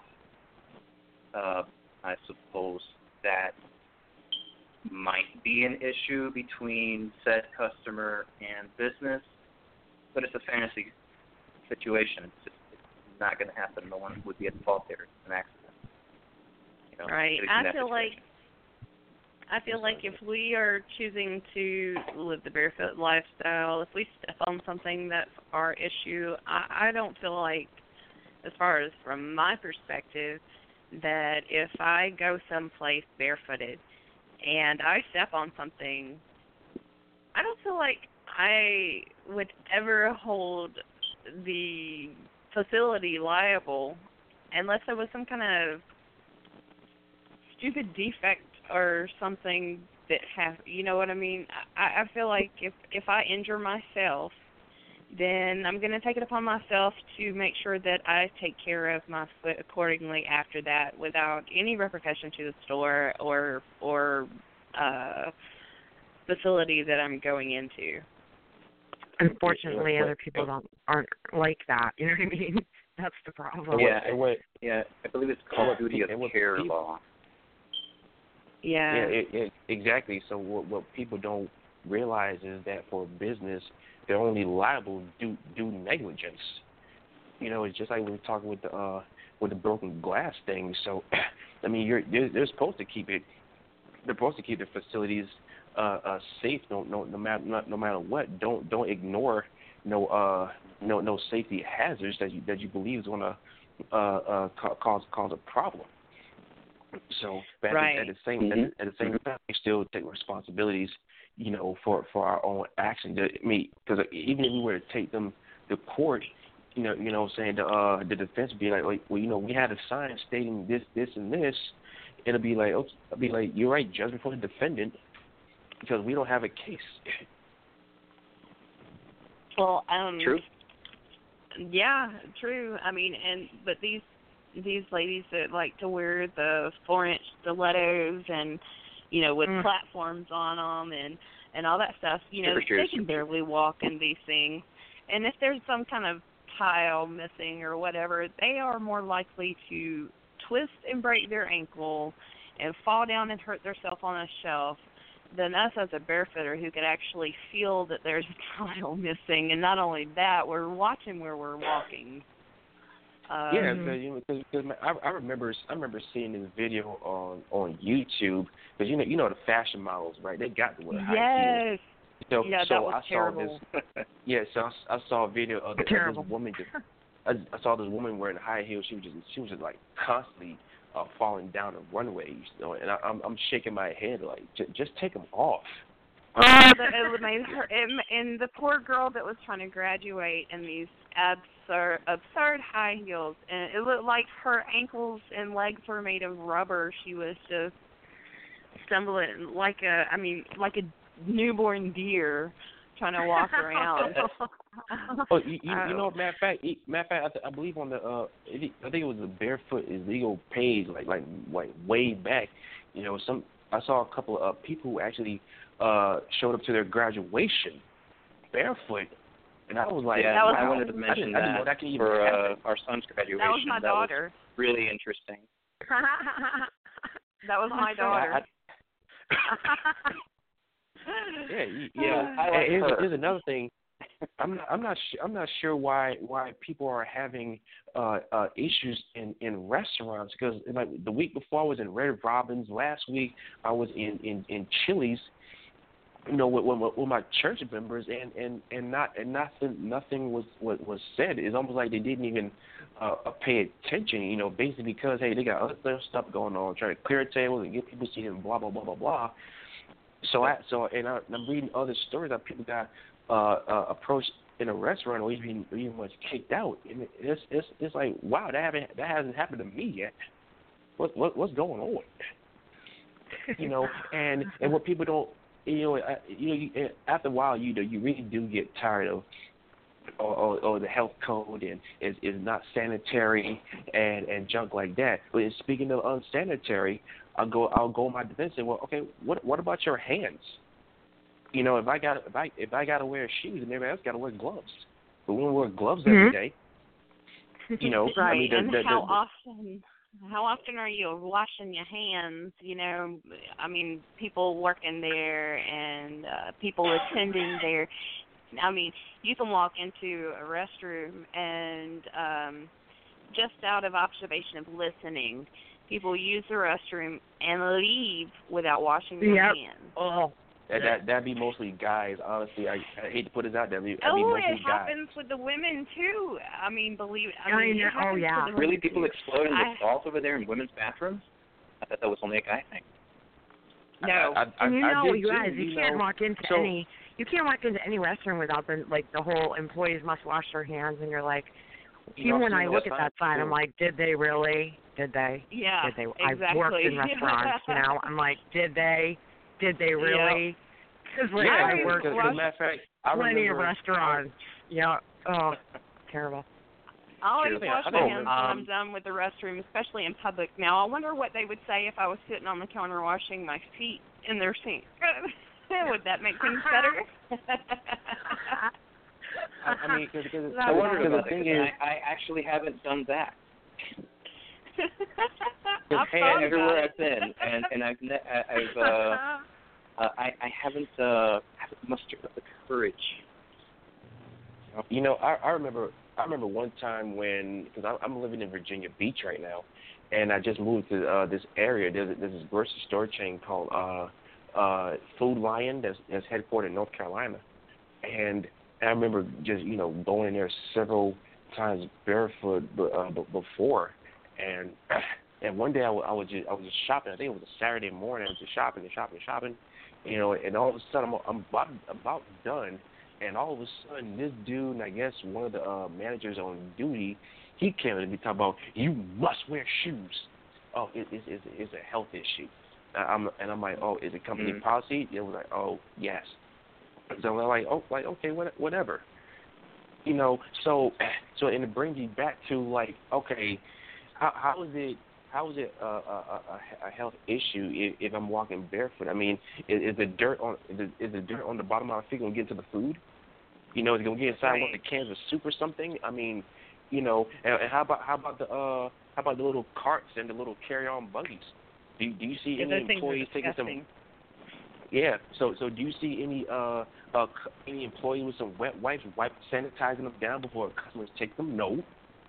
I suppose that might be an issue between said customer and business, but it's a fantasy situation. It's not going to happen. No one would be at fault there. It's an accident. Right. I feel like if we are choosing to live the barefoot lifestyle, if we step on something that's our issue, I don't feel like, as far as from my perspective, that if I go someplace barefooted and I step on something, I don't feel like I would ever hold the facility liable unless there was some kind of stupid defect or something that you know what I mean? I feel like if I injure myself, then I'm going to take it upon myself to make sure that I take care of my foot accordingly after that without any repercussion to the store or facility that I'm going into. Unfortunately, other people aren't like that. You know what I mean? That's the problem. Yeah, I believe it's called duty of care law. Yeah. Exactly. So what people don't realize is that for business, they're only liable due negligence. It's just like we were talking with the broken glass thing. So, I mean, they're supposed to keep it. They're supposed to keep the facilities safe. No matter what. Don't ignore no safety hazards that you believe is going to cause a problem. So, but right. at the same time, we still take responsibilities, for our own actions. I mean, because even if we were to take them to court, saying the defense would be like, well, we had a sign stating this, and this. It'll be like, you're right, judgment for the defendant, because we don't have a case. Well, true. Yeah, true. I mean, but these ladies that like to wear the 4-inch stilettos and, with platforms on them and all that stuff, they can barely walk in these things. And if there's some kind of tile missing or whatever, they are more likely to twist and break their ankle and fall down and hurt themselves on a shelf than us as a barefooter who could actually feel that there's a tile missing. And not only that, we're watching where we're walking. Because I remember seeing this video on YouTube, because the fashion models, right? They got to wear high heels. So that was I terrible. Saw this. So I saw a video of this woman. I saw this woman wearing high heels. She was just like constantly falling down the runway. And I'm shaking my head like, just take them off. It made her, and the poor girl that was trying to graduate in these absurd high heels, and it looked like her ankles and legs were made of rubber. She was just stumbling like a newborn deer trying to walk around. Matter of fact, I believe on the I think it was the Barefoot is Legal page, like way back. I saw a couple of people who actually showed up to their graduation barefoot, and I was like, I wanted to mention that for our son's graduation. That was my daughter. Was really interesting. That was my daughter. Here's another thing. I'm not sure why people are having issues in restaurants, because like the week before I was in Red Robin's, last week I was in Chili's, with my church members, and nothing was said. It's almost like they didn't even pay attention, basically because hey, they got other stuff going on, trying to clear tables and get people seated and blah blah blah blah blah. I'm reading other stories that people got approached in a restaurant or even was kicked out. And it's like, wow, that hasn't happened to me yet. What's going on? And what people don't, after a while, you really do get tired of, or the health code and is not sanitary and junk like that. But speaking of unsanitary, I'll go my defense and, well, okay, what about your hands? If I gotta wear shoes and everybody else gotta wear gloves, but we don't wear gloves every day. Right. I mean, and how often are you washing your hands? I mean, people working there and people attending there. I mean, you can walk into a restroom and just out of observation of listening, people use the restroom and leave without washing their hands. Oh. That'd be mostly guys. Honestly, I hate to put it out there. That'd be mostly it happens guys. with the women too. I mean, Really, people exploding with salt over there in women's bathrooms? I thought that was only a guy thing. No, you guys, you can't walk into any. You can't walk into any restaurant without the whole employees must wash their hands, and you're like, even when I look at that sign, I'm like, did they really? Did they? Yeah, did they? Exactly. I've worked in restaurants, I'm like, did they? Did they really? Because I worked plenty of restaurants. Yeah. Oh, terrible. I always wash my hands when I'm done with the restroom, especially in public. Now, I wonder what they would say if I was sitting on the counter washing my feet in their sink. Would that make things better? I mean, because I wonder about it. I actually haven't done that. Everywhere I've been, and I haven't mustered up the courage. I remember one time when, because I'm living in Virginia Beach right now, and I just moved to this area. There's this grocery store chain called Food Lion that's headquartered in North Carolina, and I remember just going in there several times barefoot before, and one day I was just shopping. I think it was a Saturday morning. I was just shopping, and all of a sudden I'm about done. And all of a sudden, this dude, and I guess one of the managers on duty, he came to me talking about, you must wear shoes. Oh, it's a health issue. I'm like, oh, is it company policy? It was like, oh, yes. So I'm like, okay, whatever. So and it brings you back to like, okay, how is it a health issue if I'm walking barefoot? I mean, is the dirt on the bottom of my feet going to get to the food? Is it going to get inside one of the cans of soup or something? I mean, and how about the little carts and the little carry-on buggies? Do you see any employees taking some? Yeah. So do you see any employee with some wet wipes sanitizing them down before customers take them? No.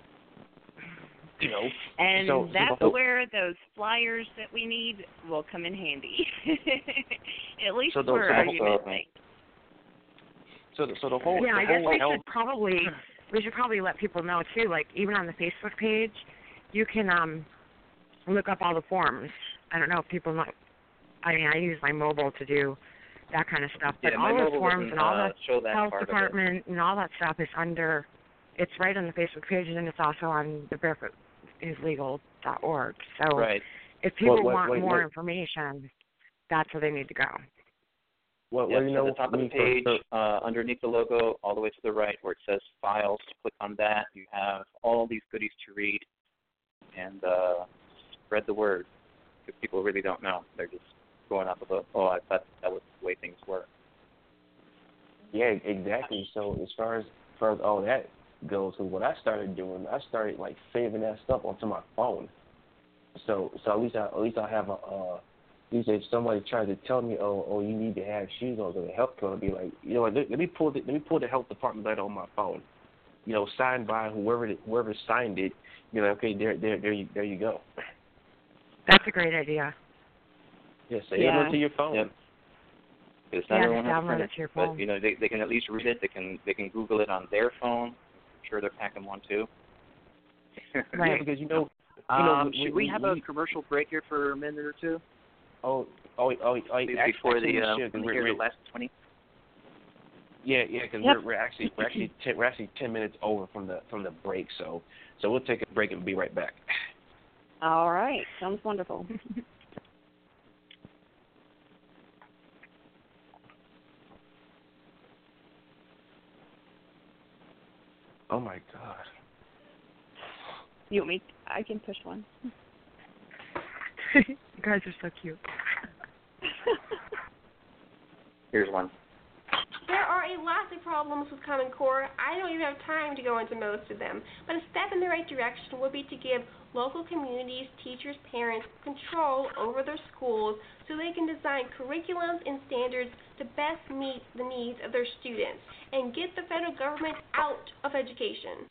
And that's where those flyers that we need will come in handy. At least for argument's sake. So the whole I guess we should probably let people know too. Like even on the Facebook page, you can look up all the forms. I don't know if people know. I mean, I use my mobile to do that kind of stuff, but all those forms and all the health department and all that stuff is under. It's right on the Facebook page, and it's also on the barefootislegal.org. So if people want more information, that's where they need to go. At the top of the page, underneath the logo, all the way to the right, where it says Files, click on that. You have all these goodies to read, and spread the word, because people really don't know. They're just going off of I thought that was the way things were. Yeah, exactly. So as far as all that goes, so what I started doing, I started like saving that stuff onto my phone. So at least I have at least if somebody tries to tell me, oh, you need to have shoes on, the health code, I'll be like, let me pull the health department letter on my phone, signed by whoever signed it. You're like, okay, there you go. That's a great idea. Yeah, save it to your phone. Yep. It's not everyone has download it to your phone. But they can at least read it. They can Google it on their phone. I'm sure they're packing one too. Right. Yeah, because should we have a commercial break here for a minute or two? Before actually, the we should, 'cause the last 20. Yeah, because we're actually 10 minutes over from the break, so we'll take a break and be right back. All right, sounds wonderful. Oh my God. You want me? I can push one. You guys are so cute. Here's one. There are a lot of problems with Common Core. I don't even have time to go into most of them, but a step in the right direction would be to give local communities, teachers, parents control over their schools so they can design curriculums and standards to best meet the needs of their students and get the federal government out of education.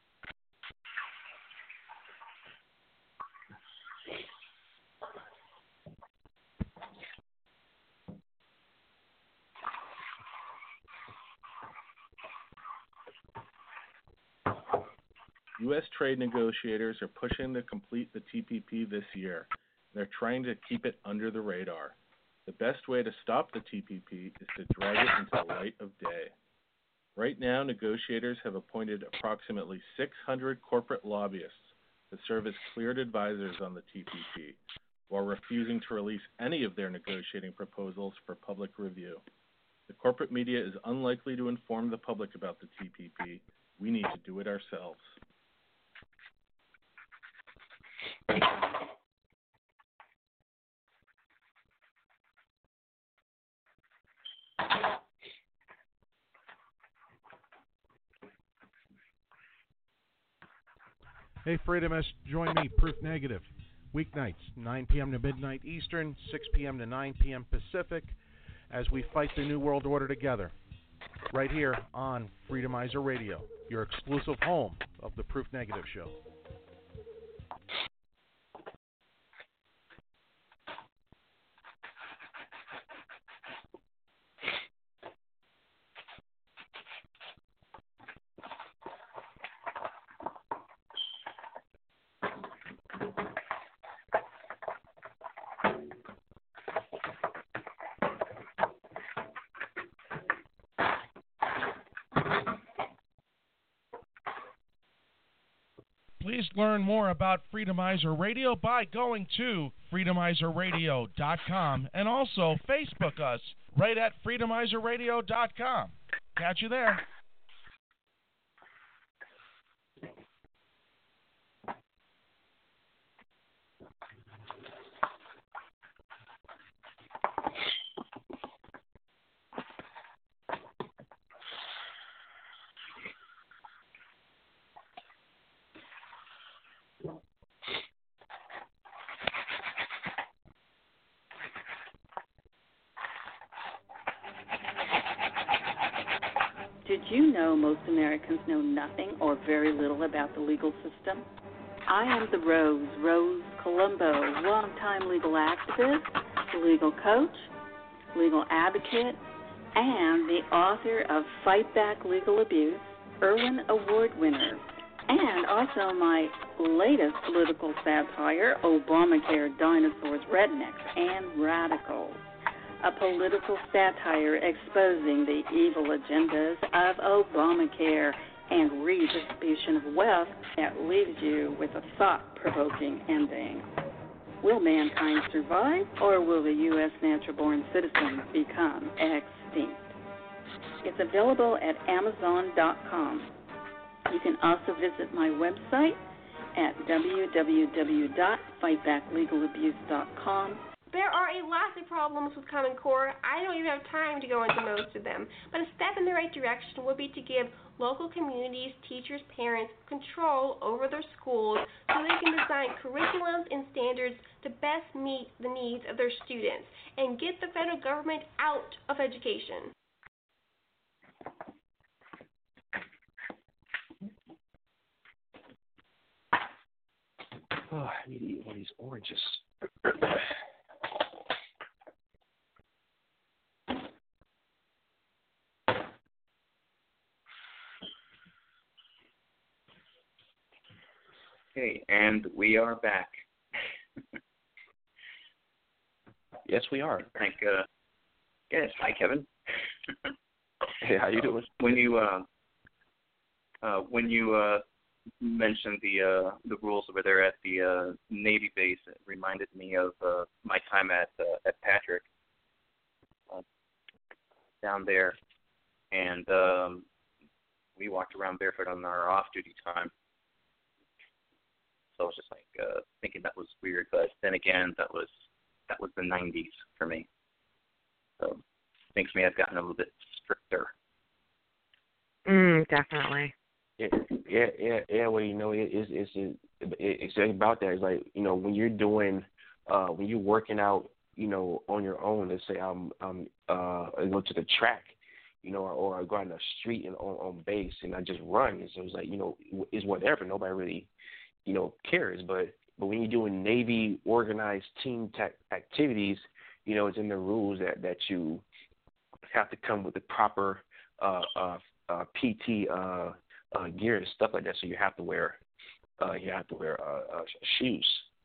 U.S. trade negotiators are pushing to complete the TPP this year. They're trying to keep it under the radar. The best way to stop the TPP is to drag it into the light of day. Right now, negotiators have appointed approximately 600 corporate lobbyists to serve as cleared advisors on the TPP, while refusing to release any of their negotiating proposals for public review. The corporate media is unlikely to inform the public about the TPP. We need to do it ourselves. Hey, Freedomists, join me, Proof Negative, weeknights, 9 p.m. to midnight Eastern, 6 p.m. to 9 p.m. Pacific, as we fight the New World Order together, right here on Freedomizer Radio, your exclusive home of the Proof Negative Show. Please learn more about Freedomizer Radio by going to freedomizerradio.com and also Facebook us right at freedomizerradio.com. Catch you there. Did you know most Americans know nothing or very little about the legal system? I am the Rose Colombo, longtime legal activist, legal coach, legal advocate, and the author of Fight Back Legal Abuse, Irwin Award winner, and also my latest political satire, Obamacare, Dinosaurs, Rednecks, and Radicals. A political satire exposing the evil agendas of Obamacare and redistribution of wealth that leaves you with a thought-provoking ending. Will mankind survive, or will the U.S. natural-born citizens become extinct? It's available at Amazon.com. You can also visit my website at www.fightbacklegalabuse.com. There are a lot of problems with Common Core. I don't even have time to go into most of them, but a step in the right direction would be to give local communities, teachers, parents control over their schools so they can design curriculums and standards to best meet the needs of their students and get the federal government out of education. Oh, I need to eat one of these oranges. Okay, and we are back. Yes, we are. Yes. Hi, Kevin. Hey, how you doing? When you mentioned the rules over there at the Navy base, it reminded me of my time at Patrick down there, and we walked around barefoot on our off-duty time. So I was just like thinking that was weird, but then again, that was the 90s for me. So things may have gotten a little bit stricter. Definitely. Yeah. Well, it's about that. It's like, when you're doing, when you're working out, on your own. Let's say I go to the track, or I go out in the street and on base and I just run. And so it's like, it's whatever. Nobody really, cares. But when you're doing Navy organized team activities, it's in the rules that you have to come with the proper PT gear and stuff like that. So you have to wear shoes.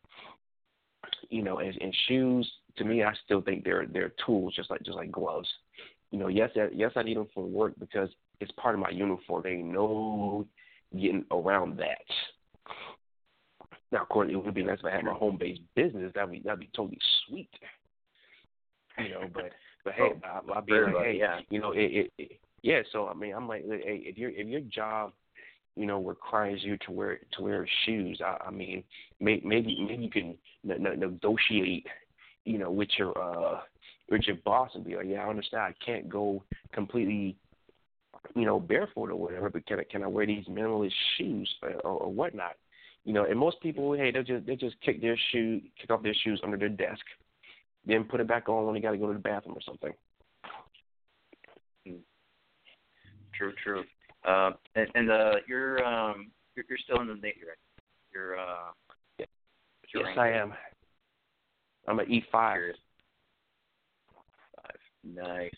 And shoes, to me, I still think they're tools, just like gloves. Yes, I need them for work because it's part of my uniform. There ain't no getting around that. Now, of course, it would be nice if I had my home-based business. That'd be totally sweet. But hey, I'll be like, hey, yeah. So I mean, I'm like, hey, if your job, requires you to wear shoes, I mean, maybe you can negotiate, with your boss and be like, yeah, I understand, I can't go completely, barefoot or whatever, but can I wear these minimalist shoes or whatnot? And most people, hey, they just kick off their shoes under their desk, then put it back on when they got to go to the bathroom or something. True. And you're still in the Navy, right? You're yes, I am. I'm an E5. Nice.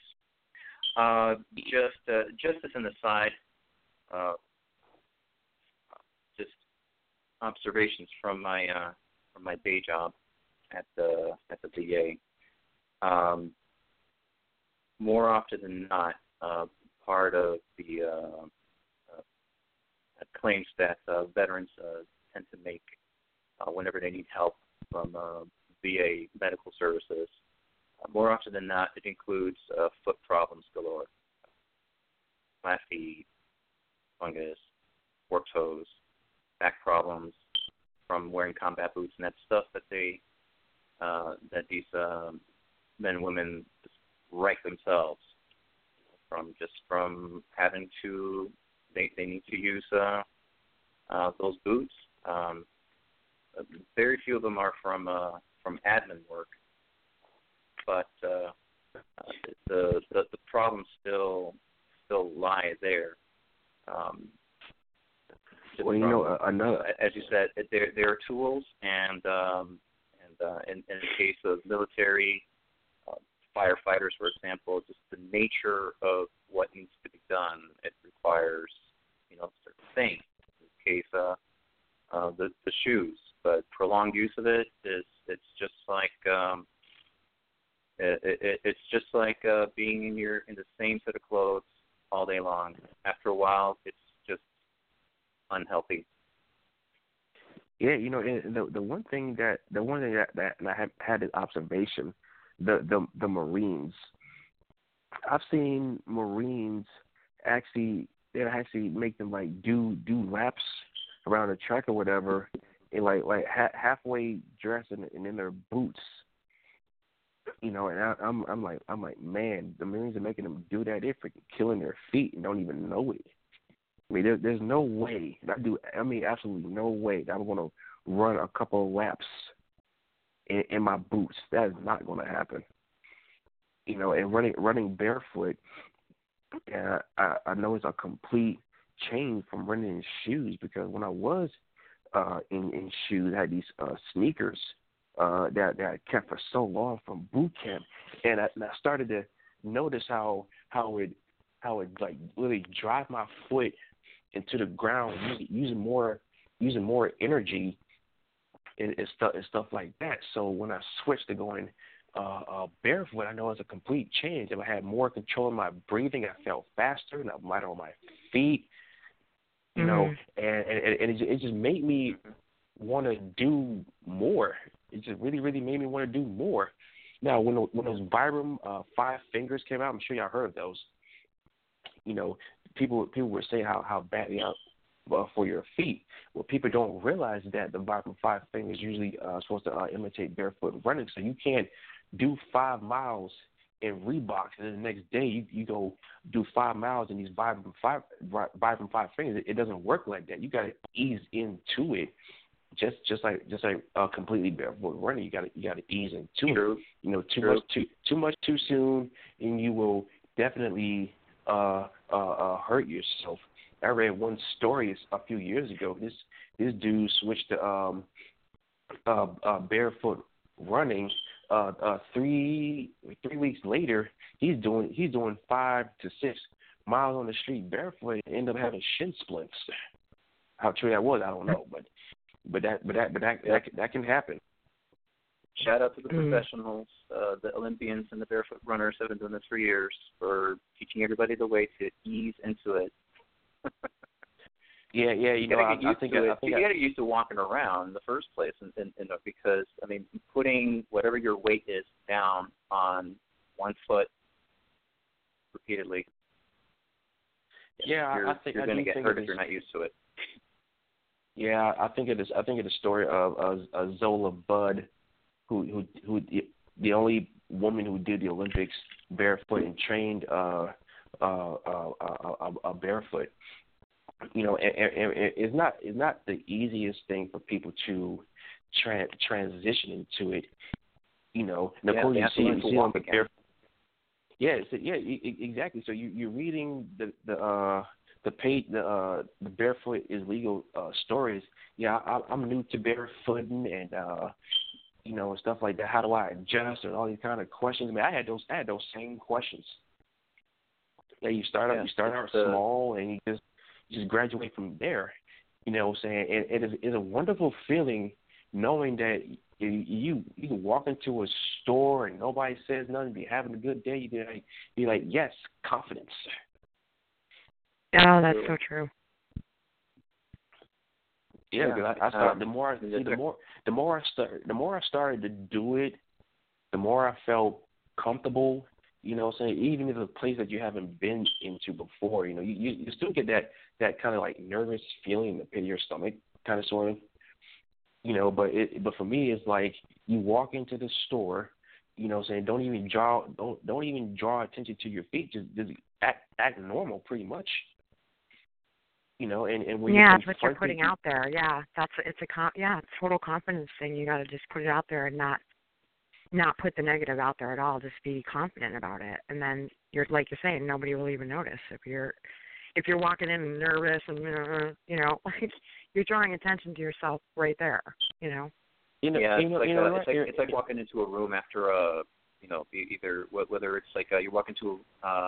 Just as an aside, just observations from my day job at the VA. More often than not, part of the claims that veterans tend to make whenever they need help from VA medical services, more often than not, it includes foot problems galore. Flat feet, fungus, warped toes, back problems from wearing combat boots, and that stuff that these men and women right themselves from having to they need to use those boots. Very few of them are from admin work, but the problems still lie there. Another, as you said, there are tools, and in the case of military firefighters, for example, just the nature of what needs to be done, it requires certain things. In this case, the shoes, but prolonged use of it's just like it's just like being in the same set of clothes all day long. After a while, it's just unhealthy. Yeah, the one thing that I have had an observation, the Marines. I've seen Marines actually make them like do laps around the track or whatever, and like halfway dressed and in their boots. And I'm like, man, the Marines are making them do that. They're freaking killing their feet and don't even know it. I mean, there's no way absolutely no way that I'm going to run a couple of laps in my boots. That is not going to happen. And running barefoot, I know it's a complete change from running in shoes, because when I was in shoes, I had these sneakers that I kept for so long from boot camp, and I started to notice how it like really drive my foot into the ground, using more energy and stuff like that. So when I switched to going barefoot, I know it's a complete change. I had more control of my breathing. I felt faster, and I'm lighter on my feet. You know, and it just made me want to do more. It just really, really made me want to do more. Now, when those Vibram 5 fingers came out, I'm sure y'all heard of those. You know, people were saying how bad they are for your feet. Well, people don't realize that the Vibram 5 fingers usually supposed to imitate barefoot running, so you can't do 5 miles in Reeboks, and then the next day you go do 5 miles in these Vibram 5 fingers. It doesn't work like that. You got to ease into it, just like completely barefoot running. You got to ease into it. You know, too much too soon, and you will definitely hurt yourself. I read one story a few years ago. This dude switched to barefoot running. 3 weeks later, he's doing 5 to 6 miles on the street barefoot and end up having shin splints. How true that was, I don't know, but that can happen. Shout out to the professionals, the Olympians and the barefoot runners have been doing this for years, for teaching everybody the way to ease into it. Yeah. You think you got to get used to walking around in the first place, and because I mean, putting whatever your weight is down on one foot repeatedly. Yeah, I think you're going to get hurt if you're not used to it. Yeah, I think it is a story of Zola Budd, who the only woman who did the Olympics barefoot and trained barefoot. You know, and it's not the easiest thing for people to transition into it. You know, and of course you see them barefoot. Yeah, exactly. So you're reading the barefoot is legal stories. Yeah, I'm new to barefooting and you know, stuff like that. How do I adjust and all these kind of questions? I mean, I had those same questions. Yeah, you start out small and you just graduate from there. You know what I'm saying? And it's a wonderful feeling knowing that you can walk into a store and nobody says nothing, be having a good day. You be like, yes, confidence. Oh, that's so true. Yeah, because I started. The more I started to do it, the more I felt comfortable. You know what I'm saying? Even if it's a place that you haven't been into before, you know, you still get that kind of like nervous feeling in the pit of your stomach, kind of sort of. You know, but for me, it's like you walk into the store, you know what I'm saying? Don't even draw attention to your feet. Just act normal, pretty much. You know, and when that's what you're putting out there. Yeah, it's a total confidence thing. You got to just put it out there and not put the negative out there at all. Just be confident about it, and then you're like you're saying, nobody will even notice if you're walking in nervous and you know, like you're drawing attention to yourself right there. You know. It's like walking into a room after a, you know, either whether it's like you walk into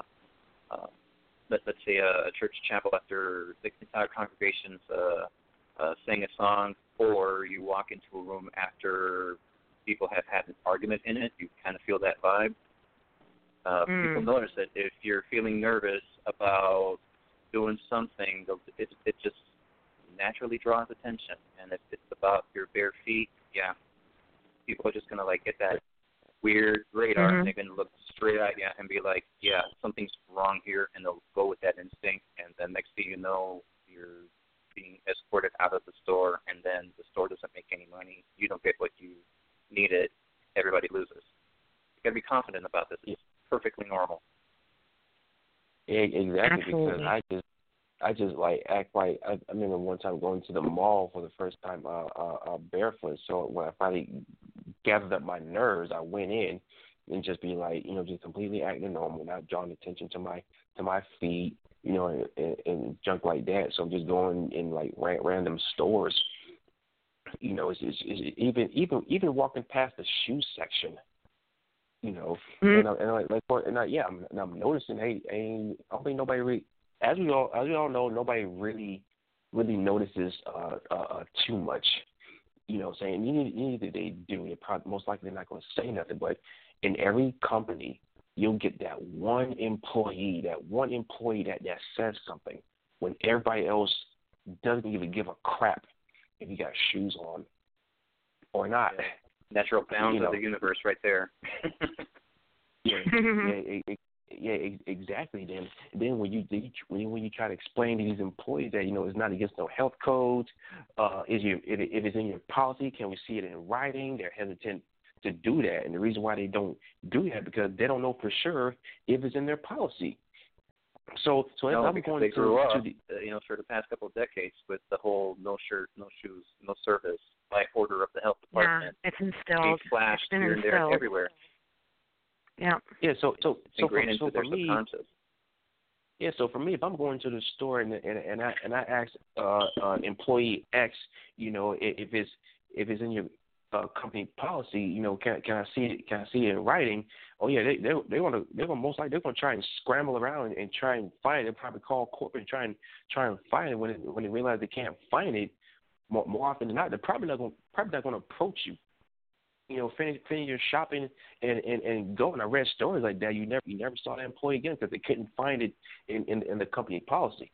let's say a church chapel after the entire congregation's sang a song, or you walk into a room after people have had an argument in it. You kind of feel that vibe. People notice that if you're feeling nervous about doing something, it just naturally draws attention. And if it's about your bare feet, yeah, people are just going to like get that weird radar, and they're going to look straight at you and be like, yeah, something's wrong here, and they'll go with that instinct, and then next thing you know, you're being escorted out of the store, and then the store doesn't make any money. You don't get what you needed. Everybody loses. You got to be confident about this. It's perfectly normal. Yeah, exactly. Absolutely. Because I just like act like I remember one time going to the mall for the first time barefoot. So when I finally gathered up my nerves, I went in and just be like, you know, just completely acting normal, not drawing attention to my feet, you know, and junk like that. So I'm just going in like random stores. You know, it's even walking past the shoe section. You know, I'm noticing. Hey, I don't think nobody really. As we all know, nobody really notices too much. you know, saying either they do, they're probably most likely not going to say nothing. But in every company, you'll get that one employee that says something when everybody else doesn't even give a crap if you got shoes on or not. Natural bounds of the universe right there. Exactly. Then when you try to explain to these employees that, you know, it's not against no health codes, if it's in your policy, can we see it in writing? They're hesitant to do that, and the reason why they don't do that because they don't know for sure if it's in their policy. So I'm going they grew up, to the you know, for the past couple of decades with the whole no shirt, no shoes, no service by order of the health department. Yeah, it's instilled. Flashed It's been here and there, instilled. everywhere. Yeah. So ingrained into for their me, subconscious. Yeah, so for me, if I'm going to the store and I ask employee X, you know, if it's in your company policy, you know, can I see it? Can I see it in writing? Oh yeah, they're gonna most likely they're gonna try and scramble around and try and find it. Probably call corporate and try and find it when they realize they can't find it. More often than not, they're probably not gonna approach you. You know, finish your shopping and go. And I read stories like that. You never saw that employee again because they couldn't find it in the company policy.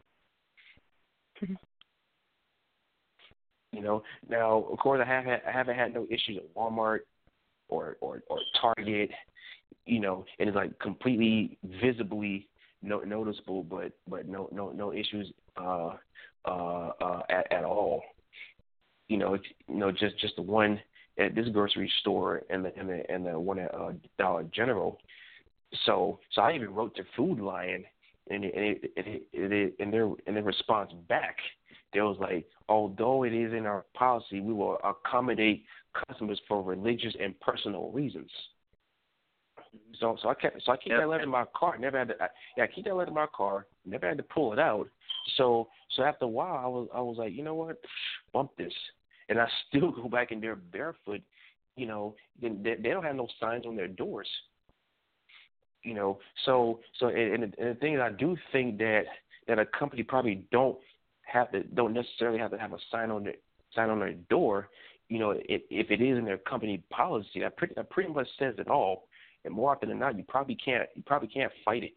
You know, now of course I haven't had no issues at Walmart or Target. You know, and it's like completely visibly noticeable, but no issues at all. You know, just the one at this grocery store and the one at Dollar General. So I even wrote to Food Lion, and their response back, they was like, although it is in our policy, we will accommodate customers for religious and personal reasons. So I keep that letter in my car. Never had to. I keep that letter in my car. Never had to pull it out. So after a while, I was like, you know what, bump this. And I still go back in there barefoot. You know, they don't have no signs on their doors. You know, so the thing is, I do think that a company probably don't necessarily have to have a sign on their door. You know, if it is in their company policy, that pretty much says it all. And more often than not, you probably can't fight it.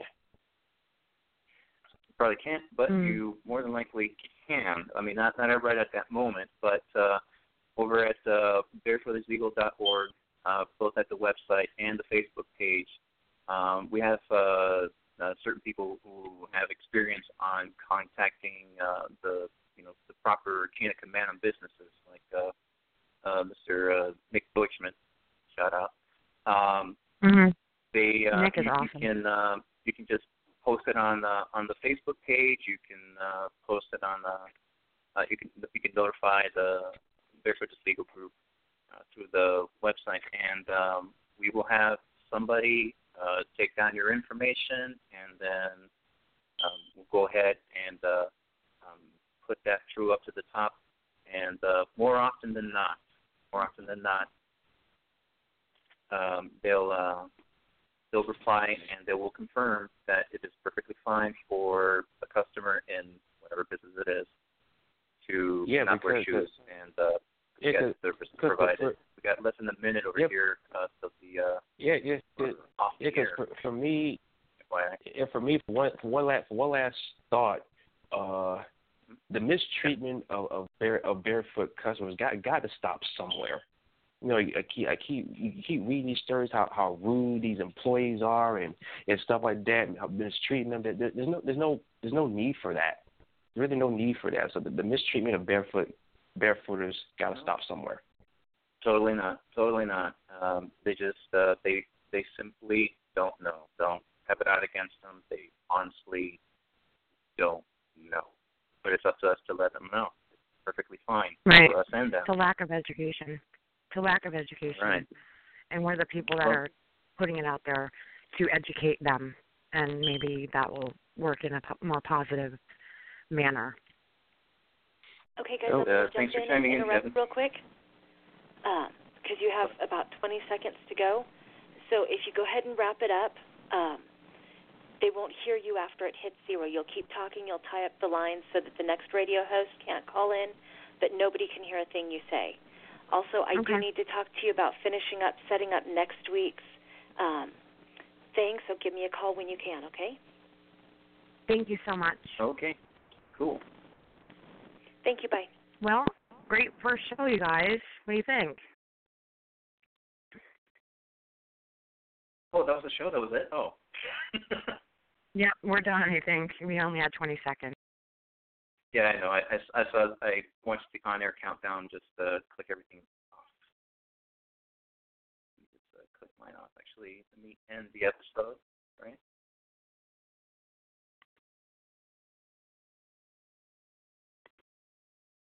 You probably can't, but you more than likely can. I mean, not right at that moment, but over at barefootislegal.org, both at the website and the Facebook page, we have certain people who have experience on contacting the proper chain of command on businesses, like Mr. Nick Bushman, shout out. Nick is awesome. You can just post it on the Facebook page. You can post it on you can notify the Barefoot is Legal group through the website, and we will have somebody take down your information, and then we'll go ahead and put that through up to the top. And more often than not, they'll reply and they will confirm that it is perfectly fine for the customer in whatever business it is to not wear shoes and get service provided. We got less than a minute over here till the off the air. For me, one last thought. The mistreatment of barefoot customers got to stop somewhere. You know, you keep reading these stories how rude these employees are and stuff like that, and how mistreating them. There's no need for that. There's really no need for that. So the mistreatment of barefooters got to stop somewhere. Totally not. They just they simply don't know. Don't have it out against them. They honestly don't know. But it's up to us to let them know. It's perfectly fine for us and them. It's a lack of education. Right. And we're the people that are putting it out there to educate them, and maybe that will work in a more positive manner. Okay, guys, let's thanks jump for chiming in, interrupt Kevin. real quick, because you have about 20 seconds to go. So if you go ahead and wrap it up, they won't hear you after it hits 0. You'll keep talking. You'll tie up the lines so that the next radio host can't call in, but nobody can hear a thing you say. Also, I do need to talk to you about setting up next week's thing, so give me a call when you can, okay? Thank you so much. Okay, cool. Thank you, bye. Well, great first show, you guys. What do you think? Oh, that was the show? That was it? Oh. Yeah, we're done, I think. We only had 20 seconds. Yeah, I know. I saw. I watched the on-air countdown. Just click everything off. Just click mine off. Actually, let me end the episode. Right.